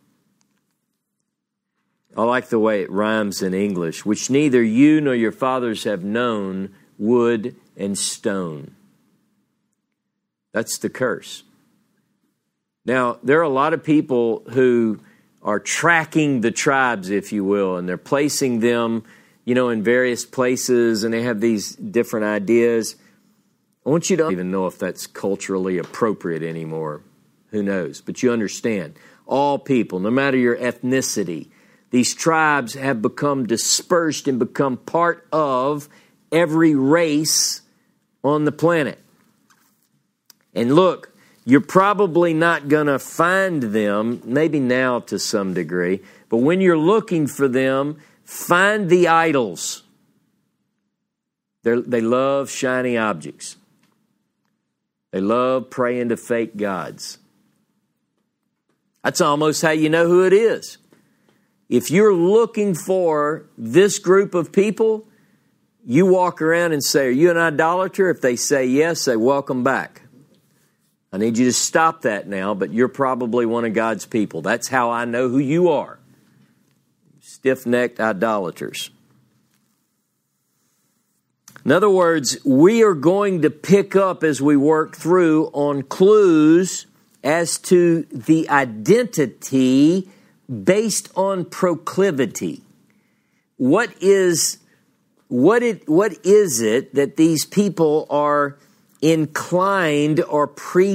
S1: I like the way it rhymes in English, which neither you nor your fathers have known, wood and stone. That's the curse. Now, there are a lot of people who are tracking the tribes, if you will, and they're placing them, in various places, and they have these different ideas. I want you to even know if that's culturally appropriate anymore. Who knows? But you understand. All people, no matter your ethnicity, these tribes have become dispersed and become part of every race on the planet. And look, you're probably not going to find them, maybe now to some degree, but when you're looking for them, find the idols. They love shiny objects. They love praying to fake gods. That's almost how you know who it is. If you're looking for this group of people, you walk around and say, are you an idolater? If they say yes, say, welcome back. I need you to stop that now, but you're probably one of God's people. That's how I know who you are. Stiff-necked idolaters. In other words, we are going to pick up as we work through on clues as to the identity based on proclivity. What is it that these people are inclined or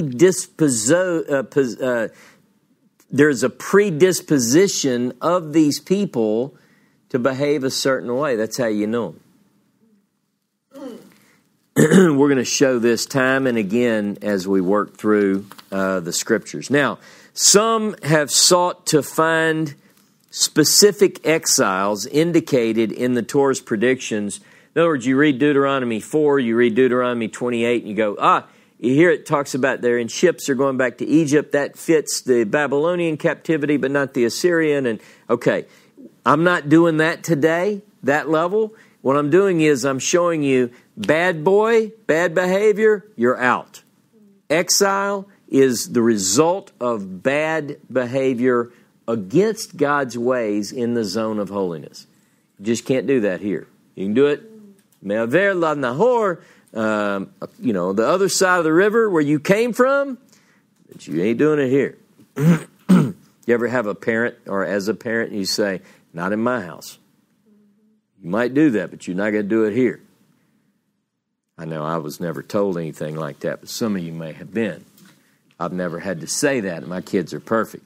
S1: there's a predisposition of these people to behave a certain way. That's how you know them. We're going to show this time and again as we work through the Scriptures. Now, some have sought to find specific exiles indicated in the Torah's predictions. In other words, you read Deuteronomy 4, you read Deuteronomy 28, and you go, you hear it talks about they're in ships, they're going back to Egypt. That fits the Babylonian captivity, but not the Assyrian. And okay, I'm not doing that today, that level. What I'm doing is I'm showing you bad boy, bad behavior, you're out. Exile is the result of bad behavior against God's ways in the zone of holiness. You just can't do that here. You can do it, Me'aver la Nahor, the other side of the river where you came from, but you ain't doing it here. You ever have a parent, or as a parent, you say, not in my house. You might do that, but you're not going to do it here. I know I was never told anything like that, but some of you may have been. I've never had to say that. My kids are perfect.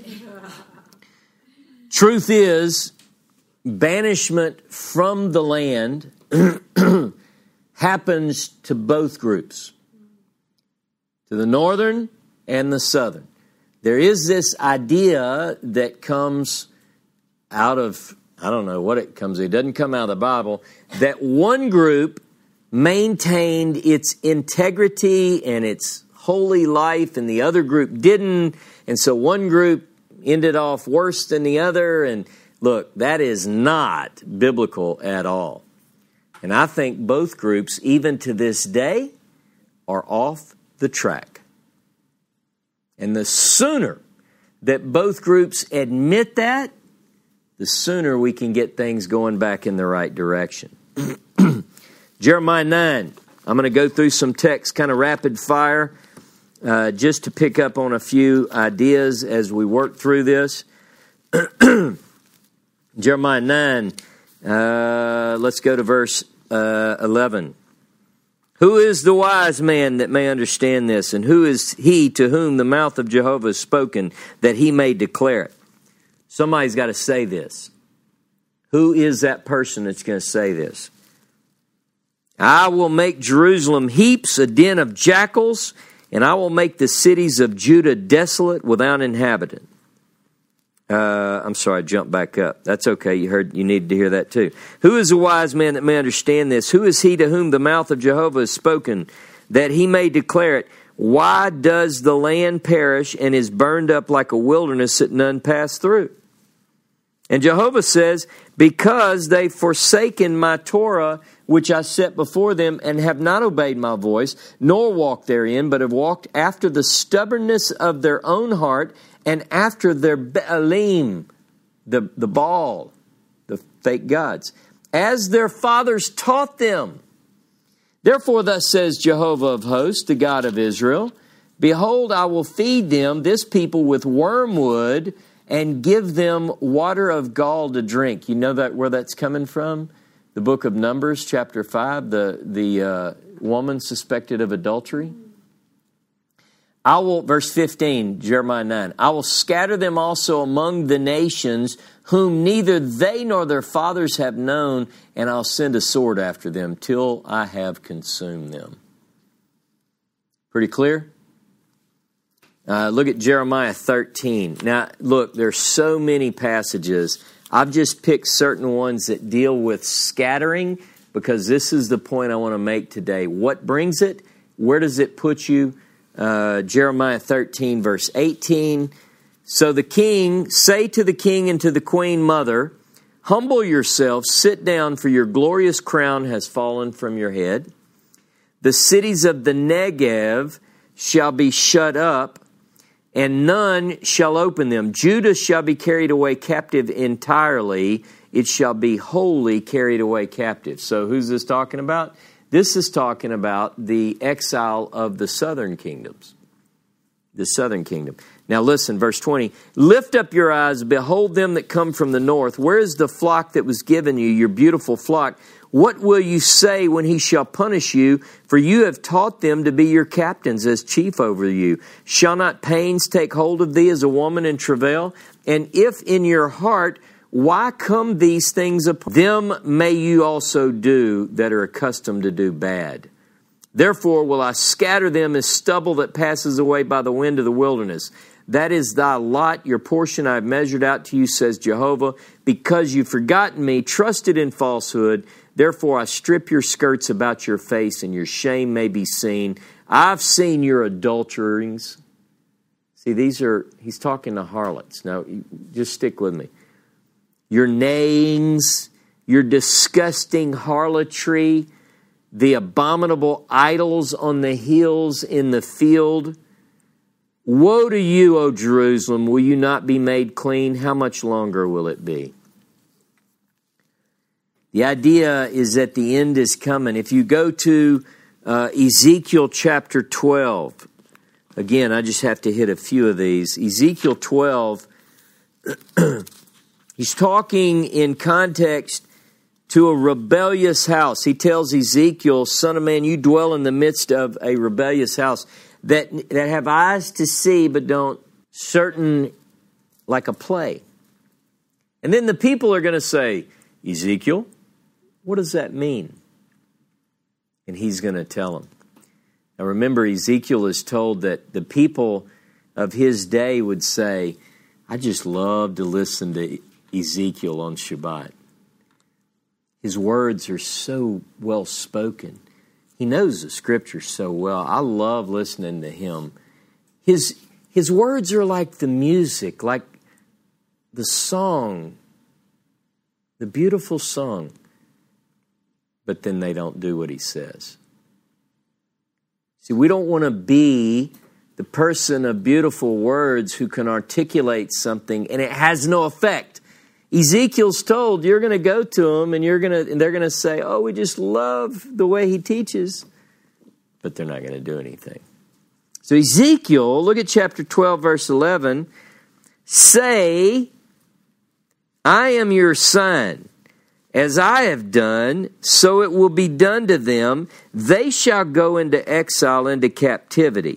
S1: Truth is, banishment from the land happens to both groups, to the northern and the southern. There is this idea that comes out of, I don't know what it comes, it doesn't come out of the Bible, that one group maintained its integrity and its holy life and the other group didn't, and so one group ended off worse than the other. And look, that is not biblical at all. And I think both groups, even to this day, are off the track. And the sooner that both groups admit that, the sooner we can get things going back in the right direction. Jeremiah 9. I'm going to go through some text, kind of rapid fire, just to pick up on a few ideas as we work through this. Jeremiah 9, let's go to verse 11. Who is the wise man that may understand this? And who is he to whom the mouth of Jehovah is spoken, that he may declare it? Somebody's got to say this. Who is that person that's going to say this? I will make Jerusalem heaps, a den of jackals, and I will make the cities of Judah desolate without inhabitant. I'm sorry, I jumped back up. That's okay. You needed to hear that too. Who is a wise man that may understand this? Who is he to whom the mouth of Jehovah is spoken, that he may declare it? Why does the land perish and is burned up like a wilderness that none pass through? And Jehovah says, because they've forsaken my Torah, which I set before them, and have not obeyed my voice, nor walked therein, but have walked after the stubbornness of their own heart, and after their Baalim, the Baal, the fake gods, as their fathers taught them. Therefore thus says Jehovah of hosts, the God of Israel, behold, I will feed them, this people, with wormwood, and give them water of gall to drink. You know that where that's coming from? The book of Numbers, chapter 5, the woman suspected of adultery. Verse 15, Jeremiah 9, I will scatter them also among the nations whom neither they nor their fathers have known, and I'll send a sword after them till I have consumed them. Pretty clear? Look at Jeremiah 13. Now, look, there's so many passages. I've just picked certain ones that deal with scattering because this is the point I want to make today. What brings it? Where does it put you? Jeremiah 13, verse 18. So the king, say to the king and to the queen mother, humble yourselves, sit down, for your glorious crown has fallen from your head. The cities of the Negev shall be shut up, and none shall open them. Judah shall be carried away captive entirely. It shall be wholly carried away captive. So who's this talking about? This is talking about the exile of the southern kingdoms. The southern kingdom. Now listen, verse 20. Lift up your eyes, behold them that come from the north. Where is the flock that was given you, your beautiful flock? What will you say when he shall punish you? For you have taught them to be your captains as chief over you. Shall not pains take hold of thee as a woman in travail? And if in your heart, why come these things upon them may you also do that are accustomed to do bad? Therefore will I scatter them as stubble that passes away by the wind of the wilderness. That is thy lot, your portion I have measured out to you, says Jehovah. Because you've forgotten me, trusted in falsehood, therefore I strip your skirts about your face, and your shame may be seen. I've seen your adulterings. See, he's talking to harlots. Now, just stick with me. Your neighings, your disgusting harlotry, the abominable idols on the hills in the field. Woe to you, O Jerusalem! Will you not be made clean? How much longer will it be? The idea is that the end is coming. If you go to Ezekiel chapter 12, again, I just have to hit a few of these. Ezekiel 12, he's talking in context to a rebellious house. He tells Ezekiel, son of man, you dwell in the midst of a rebellious house that have eyes to see but don't certain like a play. And then the people are going to say, Ezekiel, what does that mean? And he's going to tell them. Now remember, Ezekiel is told that the people of his day would say, I just love to listen to Ezekiel on Shabbat. His words are so well spoken. He knows the Scripture so well. I love listening to him. His words are like the music, like the song, the beautiful song. But then they don't do what he says. See, we don't want to be the person of beautiful words who can articulate something and it has no effect. Ezekiel's told you're going to go to him and they're going to say, oh, we just love the way he teaches. But they're not going to do anything. So Ezekiel, look at chapter 12, verse 11. Say, I am your sign. As I have done, so it will be done to them. They shall go into exile, into captivity.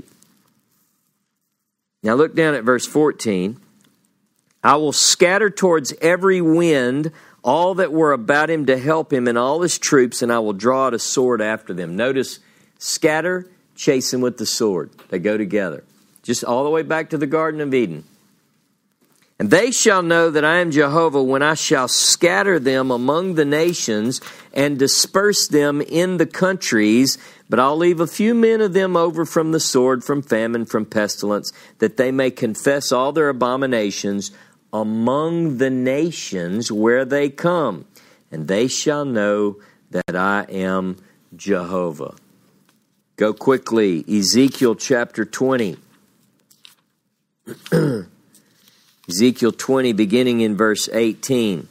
S1: Now look down at verse 14. I will scatter towards every wind all that were about him to help him and all his troops, and I will draw out a sword after them. Notice, scatter, chase him with the sword. They go together. Just all the way back to the Garden of Eden. And they shall know that I am Jehovah when I shall scatter them among the nations and disperse them in the countries. But I'll leave a few men of them over from the sword, from famine, from pestilence, that they may confess all their abominations among the nations where they come. And they shall know that I am Jehovah. Go quickly, Ezekiel chapter 20. Ezekiel 20, beginning in verse 18.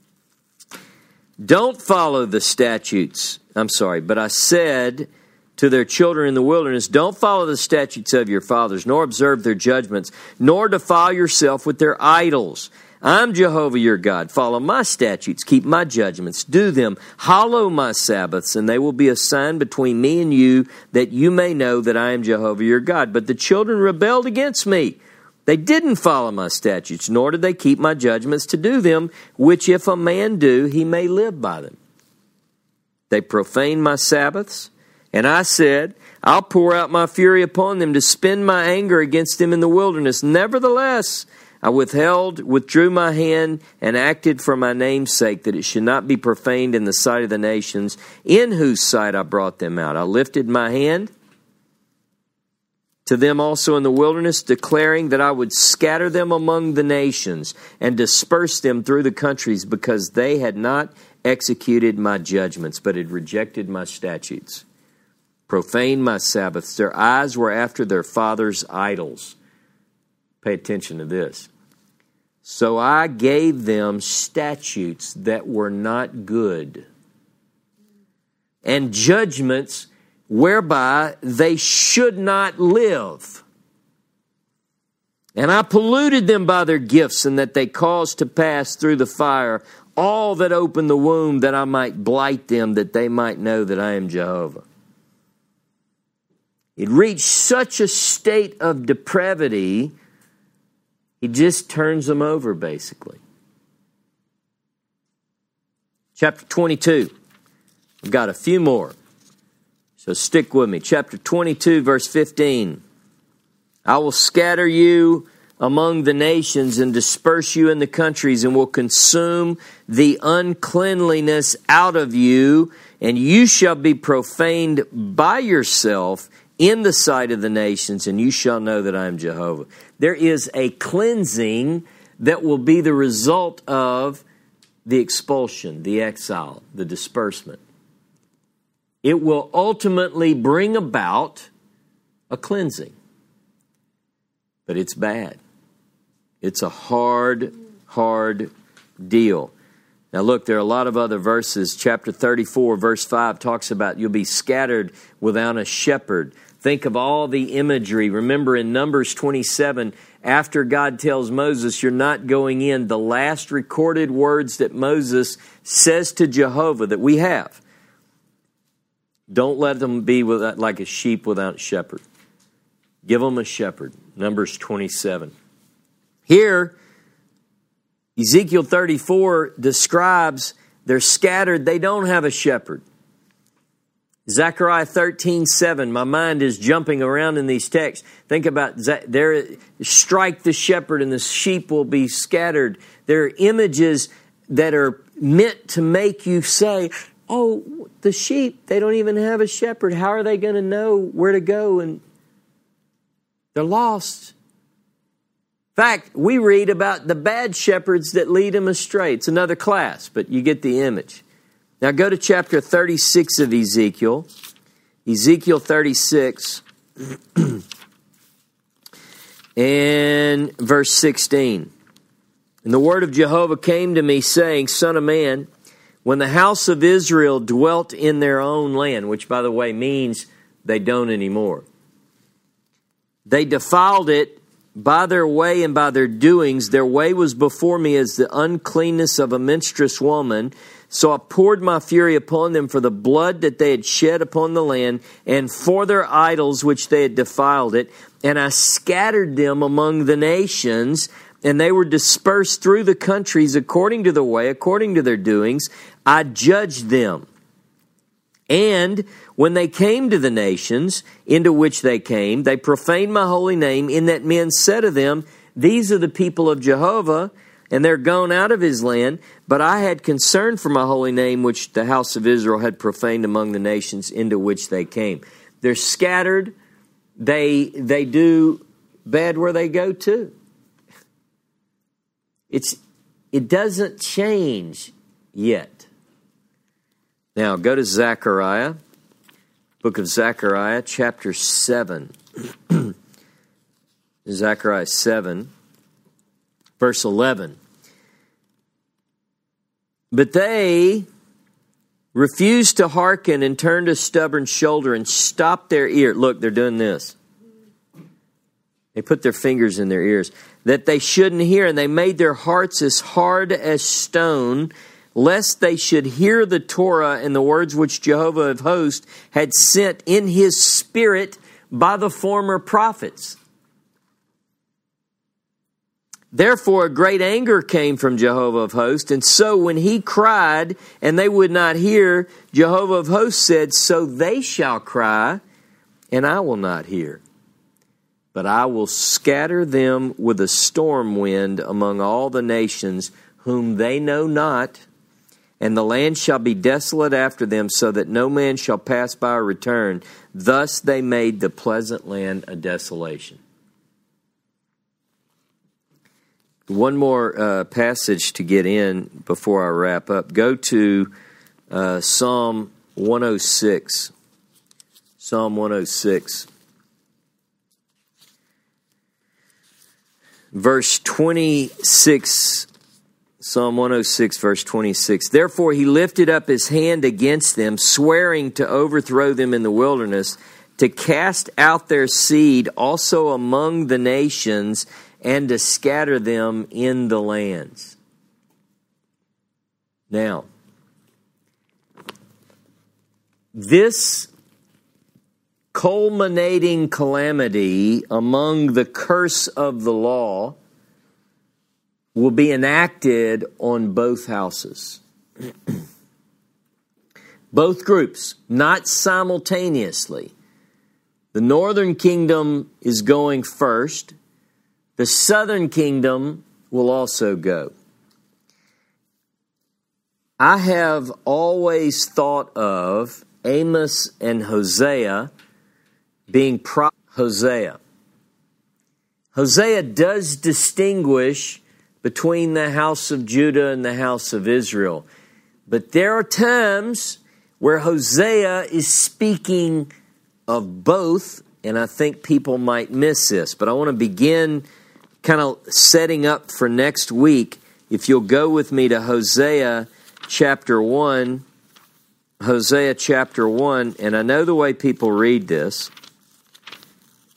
S1: Don't follow the statutes. But I said to their children in the wilderness, don't follow the statutes of your fathers, nor observe their judgments, nor defile yourself with their idols. I'm Jehovah your God. Follow my statutes, keep my judgments, do them, hallow my Sabbaths, and they will be a sign between me and you, that you may know that I am Jehovah your God. But the children rebelled against me. They didn't follow my statutes, nor did they keep my judgments to do them, which if a man do, he may live by them. They profaned my Sabbaths, and I said, I'll pour out my fury upon them to spend my anger against them in the wilderness. Nevertheless, I withdrew my hand, and acted for my name's sake, that it should not be profaned in the sight of the nations, in whose sight I brought them out. I lifted my hand to them also in the wilderness, declaring that I would scatter them among the nations and disperse them through the countries, because they had not executed my judgments, but had rejected my statutes, profaned my Sabbaths. Their eyes were after their fathers' idols. Pay attention to this. So I gave them statutes that were not good, and judgments whereby they should not live. And I polluted them by their gifts, and that they caused to pass through the fire all that opened the womb, that I might blight them, that they might know that I am Jehovah. It reached such a state of depravity, he just turns them over, basically. Chapter 22. We've got a few more. So stick with me. Chapter 22, verse 15. I will scatter you among the nations and disperse you in the countries, and will consume the uncleanliness out of you, and you shall be profaned by yourself in the sight of the nations, and you shall know that I am Jehovah. There is a cleansing that will be the result of the expulsion, the exile, the disbursement. It will ultimately bring about a cleansing. But it's bad. It's a hard deal. Now look, there are a lot of other verses. Chapter 34, verse 5 talks about you'll be scattered without a shepherd. Think of all the imagery. Remember in Numbers 27, after God tells Moses, you're not going in, the last recorded words that Moses says to Jehovah that we have, don't let them be like a sheep without shepherd. Give them a shepherd. Numbers 27. Here, Ezekiel 34 describes they're scattered. They don't have a shepherd. Zechariah 13:7. My mind is jumping around in these texts. Think about there. Strike the shepherd, and the sheep will be scattered. There are images that are meant to make you say, "Oh, the sheep. They don't even have a shepherd. How are they going to know where to go?" And they're lost. In fact, we read about the bad shepherds that lead them astray. It's another class, but you get the image. Now go to chapter 36 of Ezekiel. Ezekiel 36 and verse 16. And the word of Jehovah came to me, saying, Son of man, when the house of Israel dwelt in their own land, which by the way means they don't anymore, they defiled it by their way and by their doings. Their way was before me as the uncleanness of a menstruous woman. So I poured my fury upon them for the blood that they had shed upon the land, and for their idols which they had defiled it. And I scattered them among the nations, and they were dispersed through the countries according to their way, according to their doings. I judged them. And when they came to the nations into which they came, they profaned my holy name, in that men said of them, These are the people of Jehovah, and they're gone out of his land. But I had concern for my holy name, which the house of Israel had profaned among the nations into which they came. They're scattered. They do bad where they go to. It doesn't change yet. Now go to Zechariah, book of Zechariah, chapter 7. Zechariah 7, verse 11. But they refused to hearken and turned a stubborn shoulder and stopped their ear. Look, they're doing this. They put their fingers in their ears, that they shouldn't hear, and they made their hearts as hard as stone, lest they should hear the Torah and the words which Jehovah of hosts had sent in his spirit by the former prophets. Therefore a great anger came from Jehovah of hosts, and so when he cried and they would not hear, Jehovah of hosts said, So they shall cry, and I will not hear. But I will scatter them with a storm wind among all the nations whom they know not, and the land shall be desolate after them, so that no man shall pass by or return. Thus they made the pleasant land a desolation. One more passage to get in before I wrap up. Go to Psalm 106. Psalm 106. Verse 26, Psalm 106, verse 26. Therefore he lifted up his hand against them, swearing to overthrow them in the wilderness, to cast out their seed also among the nations, and to scatter them in the lands. Now, this culminating calamity among the curse of the law will be enacted on both houses. Both groups, not simultaneously. The northern kingdom is going first. The southern kingdom will also go. I have always thought of Amos and Hosea being Hosea. Hosea does distinguish between the house of Judah and the house of Israel. But there are times where Hosea is speaking of both, and I think people might miss this. But I want to begin kind of setting up for next week. If you'll go with me to Hosea chapter 1. Hosea chapter 1, and I know the way people read this.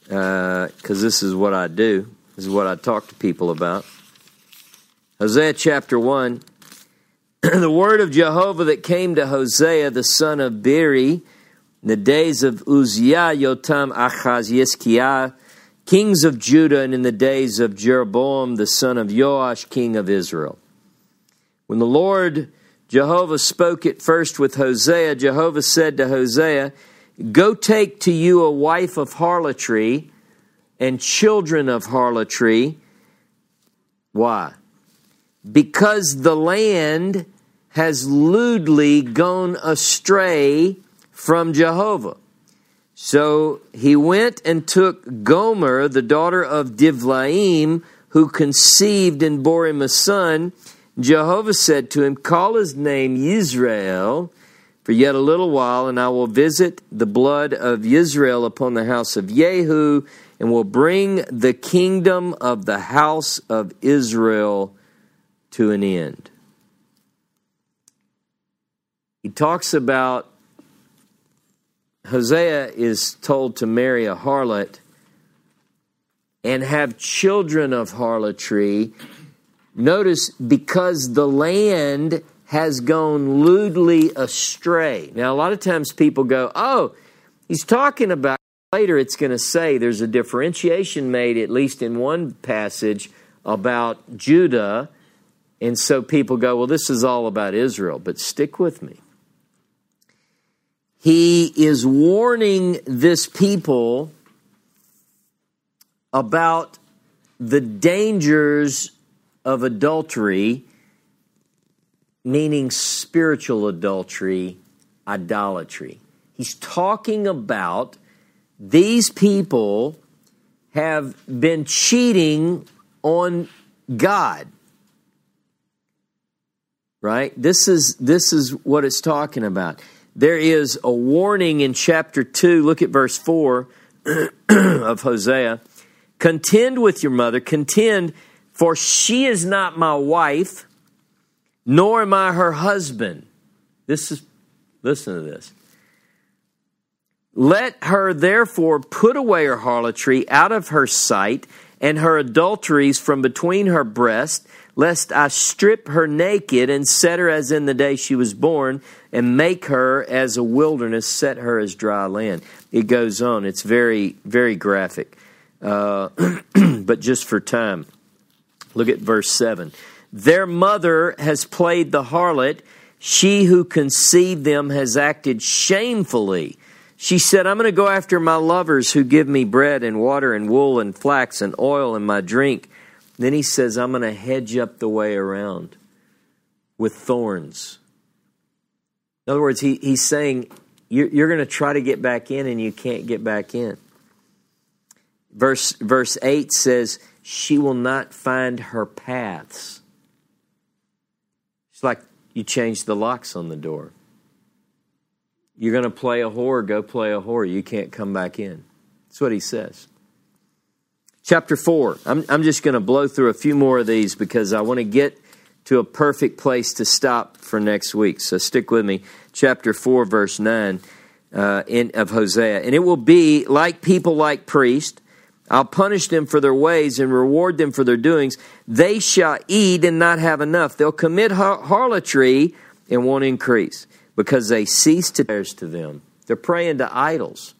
S1: because this is what I do. This is what I talk to people about. Hosea chapter 1. The word of Jehovah that came to Hosea, the son of Beeri, in the days of Uzziah, Yotam, Achaz, Yizkiah, kings of Judah, and in the days of Jeroboam, the son of Joash, king of Israel. When the Lord Jehovah spoke it first with Hosea, Jehovah said to Hosea, "Go take to you a wife of harlotry and children of harlotry." Why? Because the land has lewdly gone astray from Jehovah. So he went and took Gomer, the daughter of Divlaim, who conceived and bore him a son. Jehovah said to him, "Call his name Yisrael for yet a little while, and I will visit the blood of Yisrael upon the house of Jehu, and will bring the kingdom of the house of Israel to an end." He talks about Hosea is told to marry a harlot and have children of harlotry. Notice, because the land has gone lewdly astray. Now, a lot of times people go, oh, he's talking about, later it's going to say there's a differentiation made, at least in one passage, about Judah. And so people go, well, this is all about Israel. But stick with me. He is warning this people about the dangers of adultery, meaning spiritual adultery, idolatry. He's talking about these people have been cheating on God. Right? This is what it's talking about. There is a warning in chapter 2. Look at verse 4 of Hosea. "Contend with your mother, contend, for she is not my wife, nor am I her husband." Listen to this. "Let her therefore put away her harlotry out of her sight, and her adulteries from between her breasts, lest I strip her naked and set her as in the day she was born, and make her as a wilderness, set her as dry land." It goes on. It's very, very graphic. But just for time, look at verse 7. "Their mother has played the harlot. She who conceived them has acted shamefully. She said, I'm going to go after my lovers who give me bread and water and wool and flax and oil and my drink." Then he says, "I'm going to hedge up the way around with thorns." In other words, he's saying, you're going to try to get back in and you can't get back in. Verse 8 says, "She will not find her paths." It's like you change the locks on the door. You're going to play a whore, go play a whore. You can't come back in. That's what he says. Chapter 4. I'm just going to blow through a few more of these because I want to get to a perfect place to stop for next week. So stick with me. Chapter 4, verse 9 of Hosea. "And it will be like people like priests. I'll punish them for their ways and reward them for their doings. They shall eat and not have enough. They'll commit harlotry and won't increase, because they cease to them." They're praying to idols.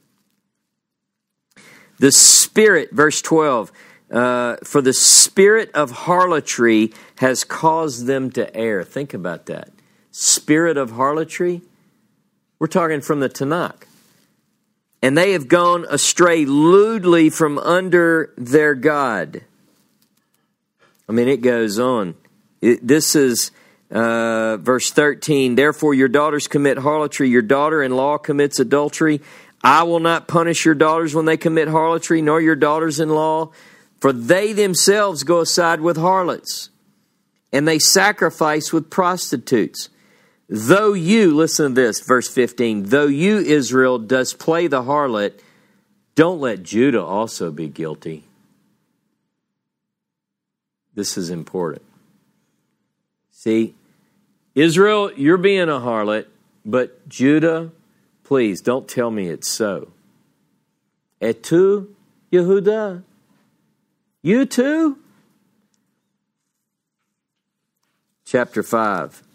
S1: "The spirit," verse 12, "for the spirit of harlotry has caused them to err." Think about that. Spirit of harlotry. We're talking from the Tanakh. "And they have gone astray lewdly from under their God." I mean, it goes on. This is verse 13. "Therefore your daughters commit harlotry. Your daughter-in-law commits adultery. I will not punish your daughters when they commit harlotry, nor your daughters-in-law, for they themselves go aside with harlots, and they sacrifice with prostitutes. Though you," listen to this, verse 15, "though you, Israel, does play the harlot, don't let Judah also be guilty." This is important. See, Israel, you're being a harlot, but Judah, please don't tell me it's so. Et tu, Yehuda? You too? Chapter 5.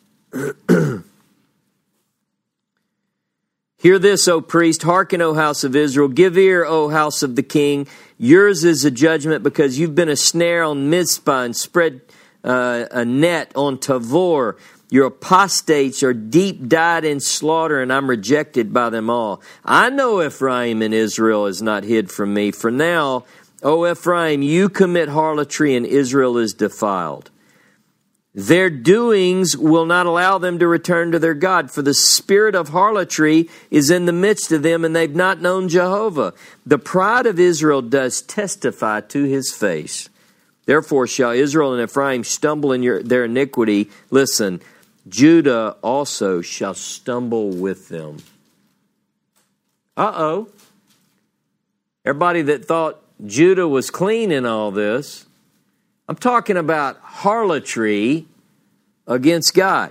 S1: Hear this, O priest, hearken, O house of Israel, give ear, O house of the king. Yours is the judgment, because you've been a snare on Mizpah and spread a net on Tavor. Your apostates are deep dyed in slaughter, and I'm rejected by them all. I know Ephraim and Israel is not hid from me. For now, O Ephraim, you commit harlotry, and Israel is defiled. Their doings will not allow them to return to their God, for the spirit of harlotry is in the midst of them, and they've not known Jehovah. The pride of Israel does testify to his face. Therefore shall Israel and Ephraim stumble in their iniquity. Listen, Judah also shall stumble with them. Uh-oh. Everybody that thought Judah was clean in all this, I'm talking about harlotry against God.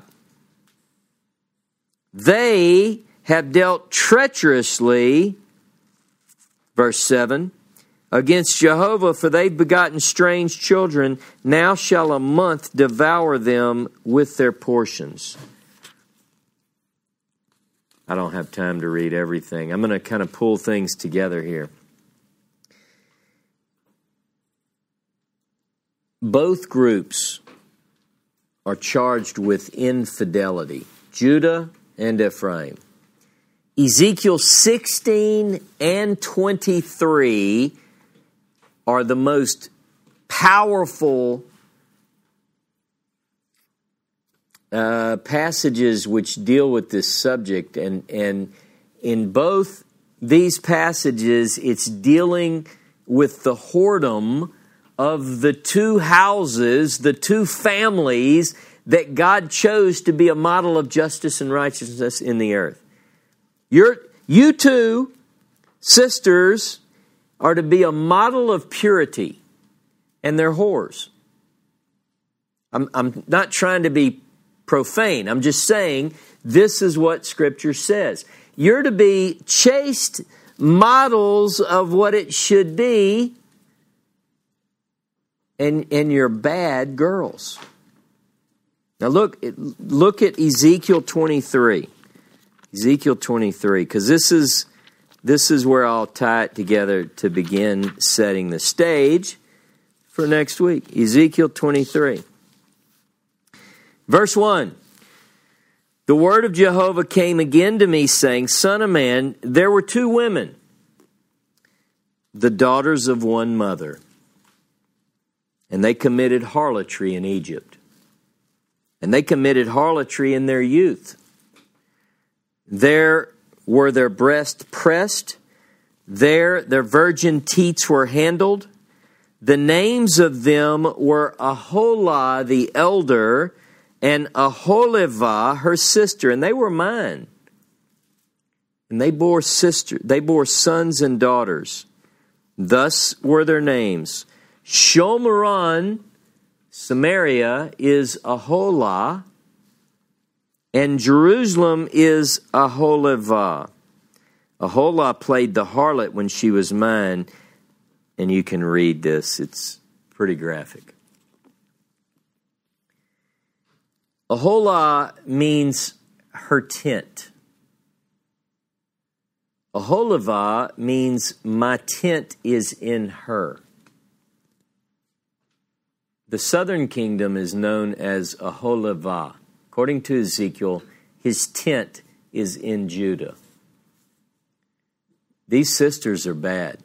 S1: They have dealt treacherously, verse 7, against Jehovah, for they've begotten strange children. Now shall a month devour them with their portions. I don't have time to read everything. I'm going to kind of pull things together here. Both groups are charged with infidelity, Judah and Ephraim. Ezekiel 16 and 23 are the most powerful passages which deal with this subject. And in both these passages, it's dealing with the whoredom of the two houses, the two families that God chose to be a model of justice and righteousness in the earth. You two sisters are to be a model of purity, and they're whores. I'm not trying to be profane. I'm just saying this is what Scripture says. You're to be chaste models of what it should be, and you're bad girls. Now look at Ezekiel 23. Ezekiel 23, because this is where I'll tie it together to begin setting the stage for next week. Ezekiel 23. Verse 1. The word of Jehovah came again to me, saying, Son of man, there were two women, the daughters of one mother, and they committed harlotry in Egypt. And they committed harlotry in their youth. There were their breasts pressed. There their virgin teats were handled. The names of them were Aholah the elder and Aholivah her sister, and they were mine. And they bore sons and daughters. Thus were their names. Shomeron, Samaria, is Aholah, and Jerusalem is Aholivah. Aholah played the harlot when she was mine, and you can read this. It's pretty graphic. Aholah means her tent. Aholivah means my tent is in her. The southern kingdom is known as Aholivah. According to Ezekiel, his tent is in Judah. These sisters are bad.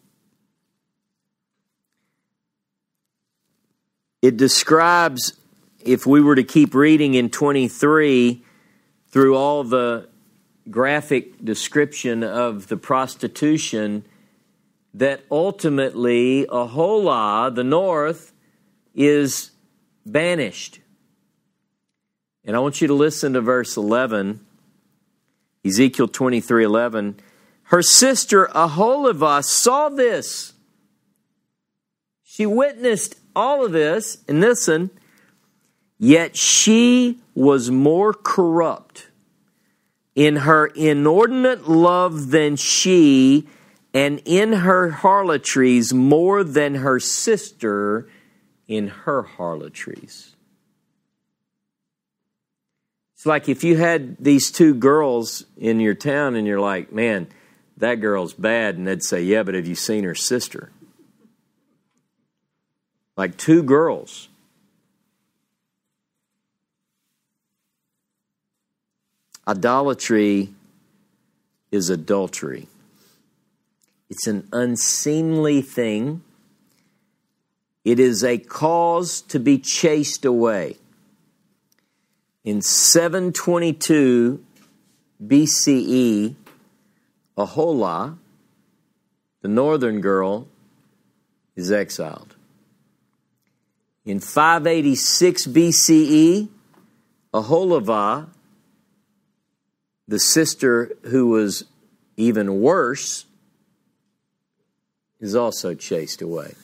S1: It describes, if we were to keep reading in 23, through all the graphic description of the prostitution, that ultimately Aholah, the north, is banished. And I want you to listen to verse 11, Ezekiel 23:11. Her sister Aholivah saw this. She witnessed all of this, and listen, yet she was more corrupt in her inordinate love than she, and in her harlotries more than her sister in her harlotries. It's like if you had these two girls in your town and you're like, man, that girl's bad. And they'd say, yeah, but have you seen her sister? Like two girls. Idolatry is adultery. It's an unseemly thing. It is a cause to be chased away. In 722 BCE, Aholah, the northern girl, is exiled. In 586 BCE, Aholibah, the sister who was even worse, is also chased away.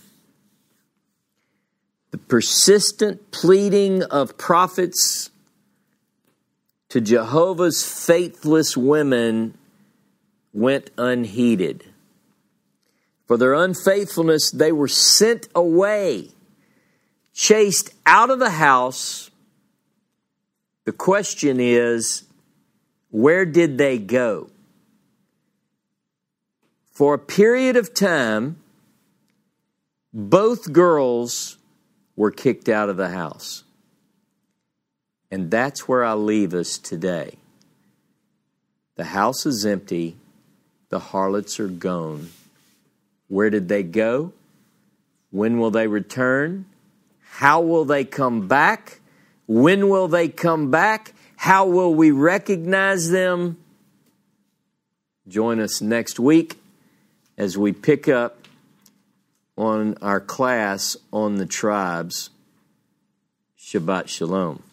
S1: The persistent pleading of prophets to Jehovah's faithless women went unheeded. For their unfaithfulness, they were sent away, chased out of the house. The question is, where did they go? For a period of time, both girls were kicked out of the house. And that's where I leave us today. The house is empty. The harlots are gone. Where did they go? When will they return? How will they come back? When will they come back? How will we recognize them? Join us next week as we pick up on our class on the tribes. Shabbat Shalom.